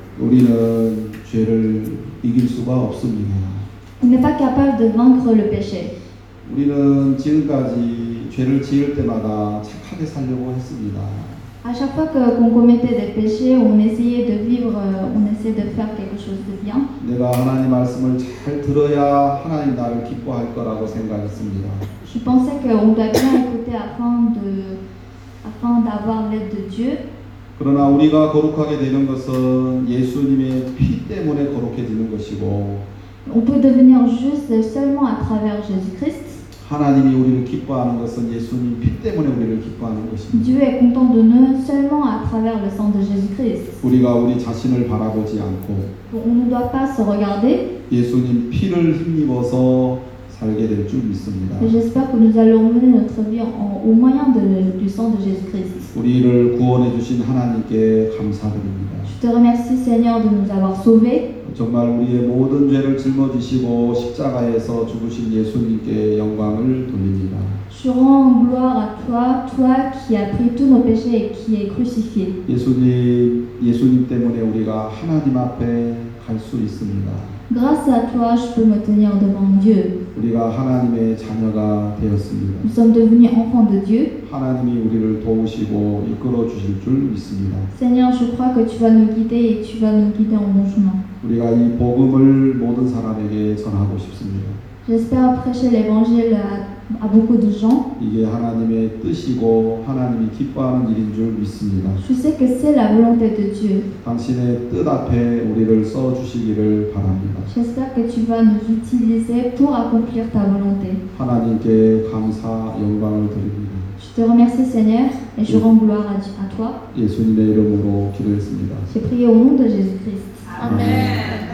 우리는 죄를 이길 수가 없습니다. On n'est pas capable de vaincre le péché. 우리는 지금까지 죄를 지을 때마다 착하게 살려고 했습니다. À chaque fois que- qu'on commettait des péchés, on essayait de vivre, euh, on essayait de faire quelque chose de bien. 내가 하나님 말씀을 잘 들어야 하나님 나를 기뻐할 거라고 생각했습니다. Je pensais qu'on doit bien écouter afin de, afin d'avoir l'aide de Dieu. 그러나 우리가 거룩하게 되는 것은 예수님의 피 때문에 거룩해지는 것이고 On peut devenir juste seulement à travers Jésus-Christ. 하나님이 우리를 기뻐하는 것은 예수님 피 때문에 우리를 기뻐하는 것입니다. Dieu est content de nous seulement à travers le sang de Jésus-Christ. 우리가 우리 자신을 바라보지 않고 Donc, on ne doit pas se regarder. 예수님 피를 힘입어서 살게 될 줄 믿습니다. Et j'espère que nous allons mener notre vie en- au moyen de- du sang de Jésus-Christ. 우리를 구원해 주신 하나님께 감사드립니다. Je te remercie Seigneur de nous avoir sauvés. 정말 우리의 모든 죄를 짊어지시고 십자가에서 죽으신 예수님께 영광을 돌립니다. Je rends gloire à toi, toi qui as pris tous nos péchés et qui es crucifié. 예수님, 예수님 때문에 우리가 하나님 앞에 갈 수 있습니다. Grâce à toi, je peux me tenir devant Dieu. 우리가 하나님의 자녀가 되었습니다. Nous sommes devenus enfants de Dieu. 하나님이 우리를 도우시고 이끌어 주실 줄 믿습니다. Seigneur, je crois que tu vas nous guider et tu vas nous guider en bon chemin. 우리가 이 복음을 모든 사람에게 전하고 싶습니다. J'espère prêcher l'évangile à, à beaucoup de gens. 이게 하나님의 뜻이고 하나님이 기뻐하는 일인 줄 믿습니다. Je sais que c'est la volonté de Dieu. 당신의 뜻 앞에 우리를 써 주시기를 바랍니다. J'espère que tu vas nous utiliser pour accomplir ta volonté. 하나님께 감사 영광을 드립니다. Je te remercie Seigneur et je rends gloire à, à toi. 예수님의 이름으로 기도했습니다. J'ai prié au nom de Jésus-Christ. 아멘.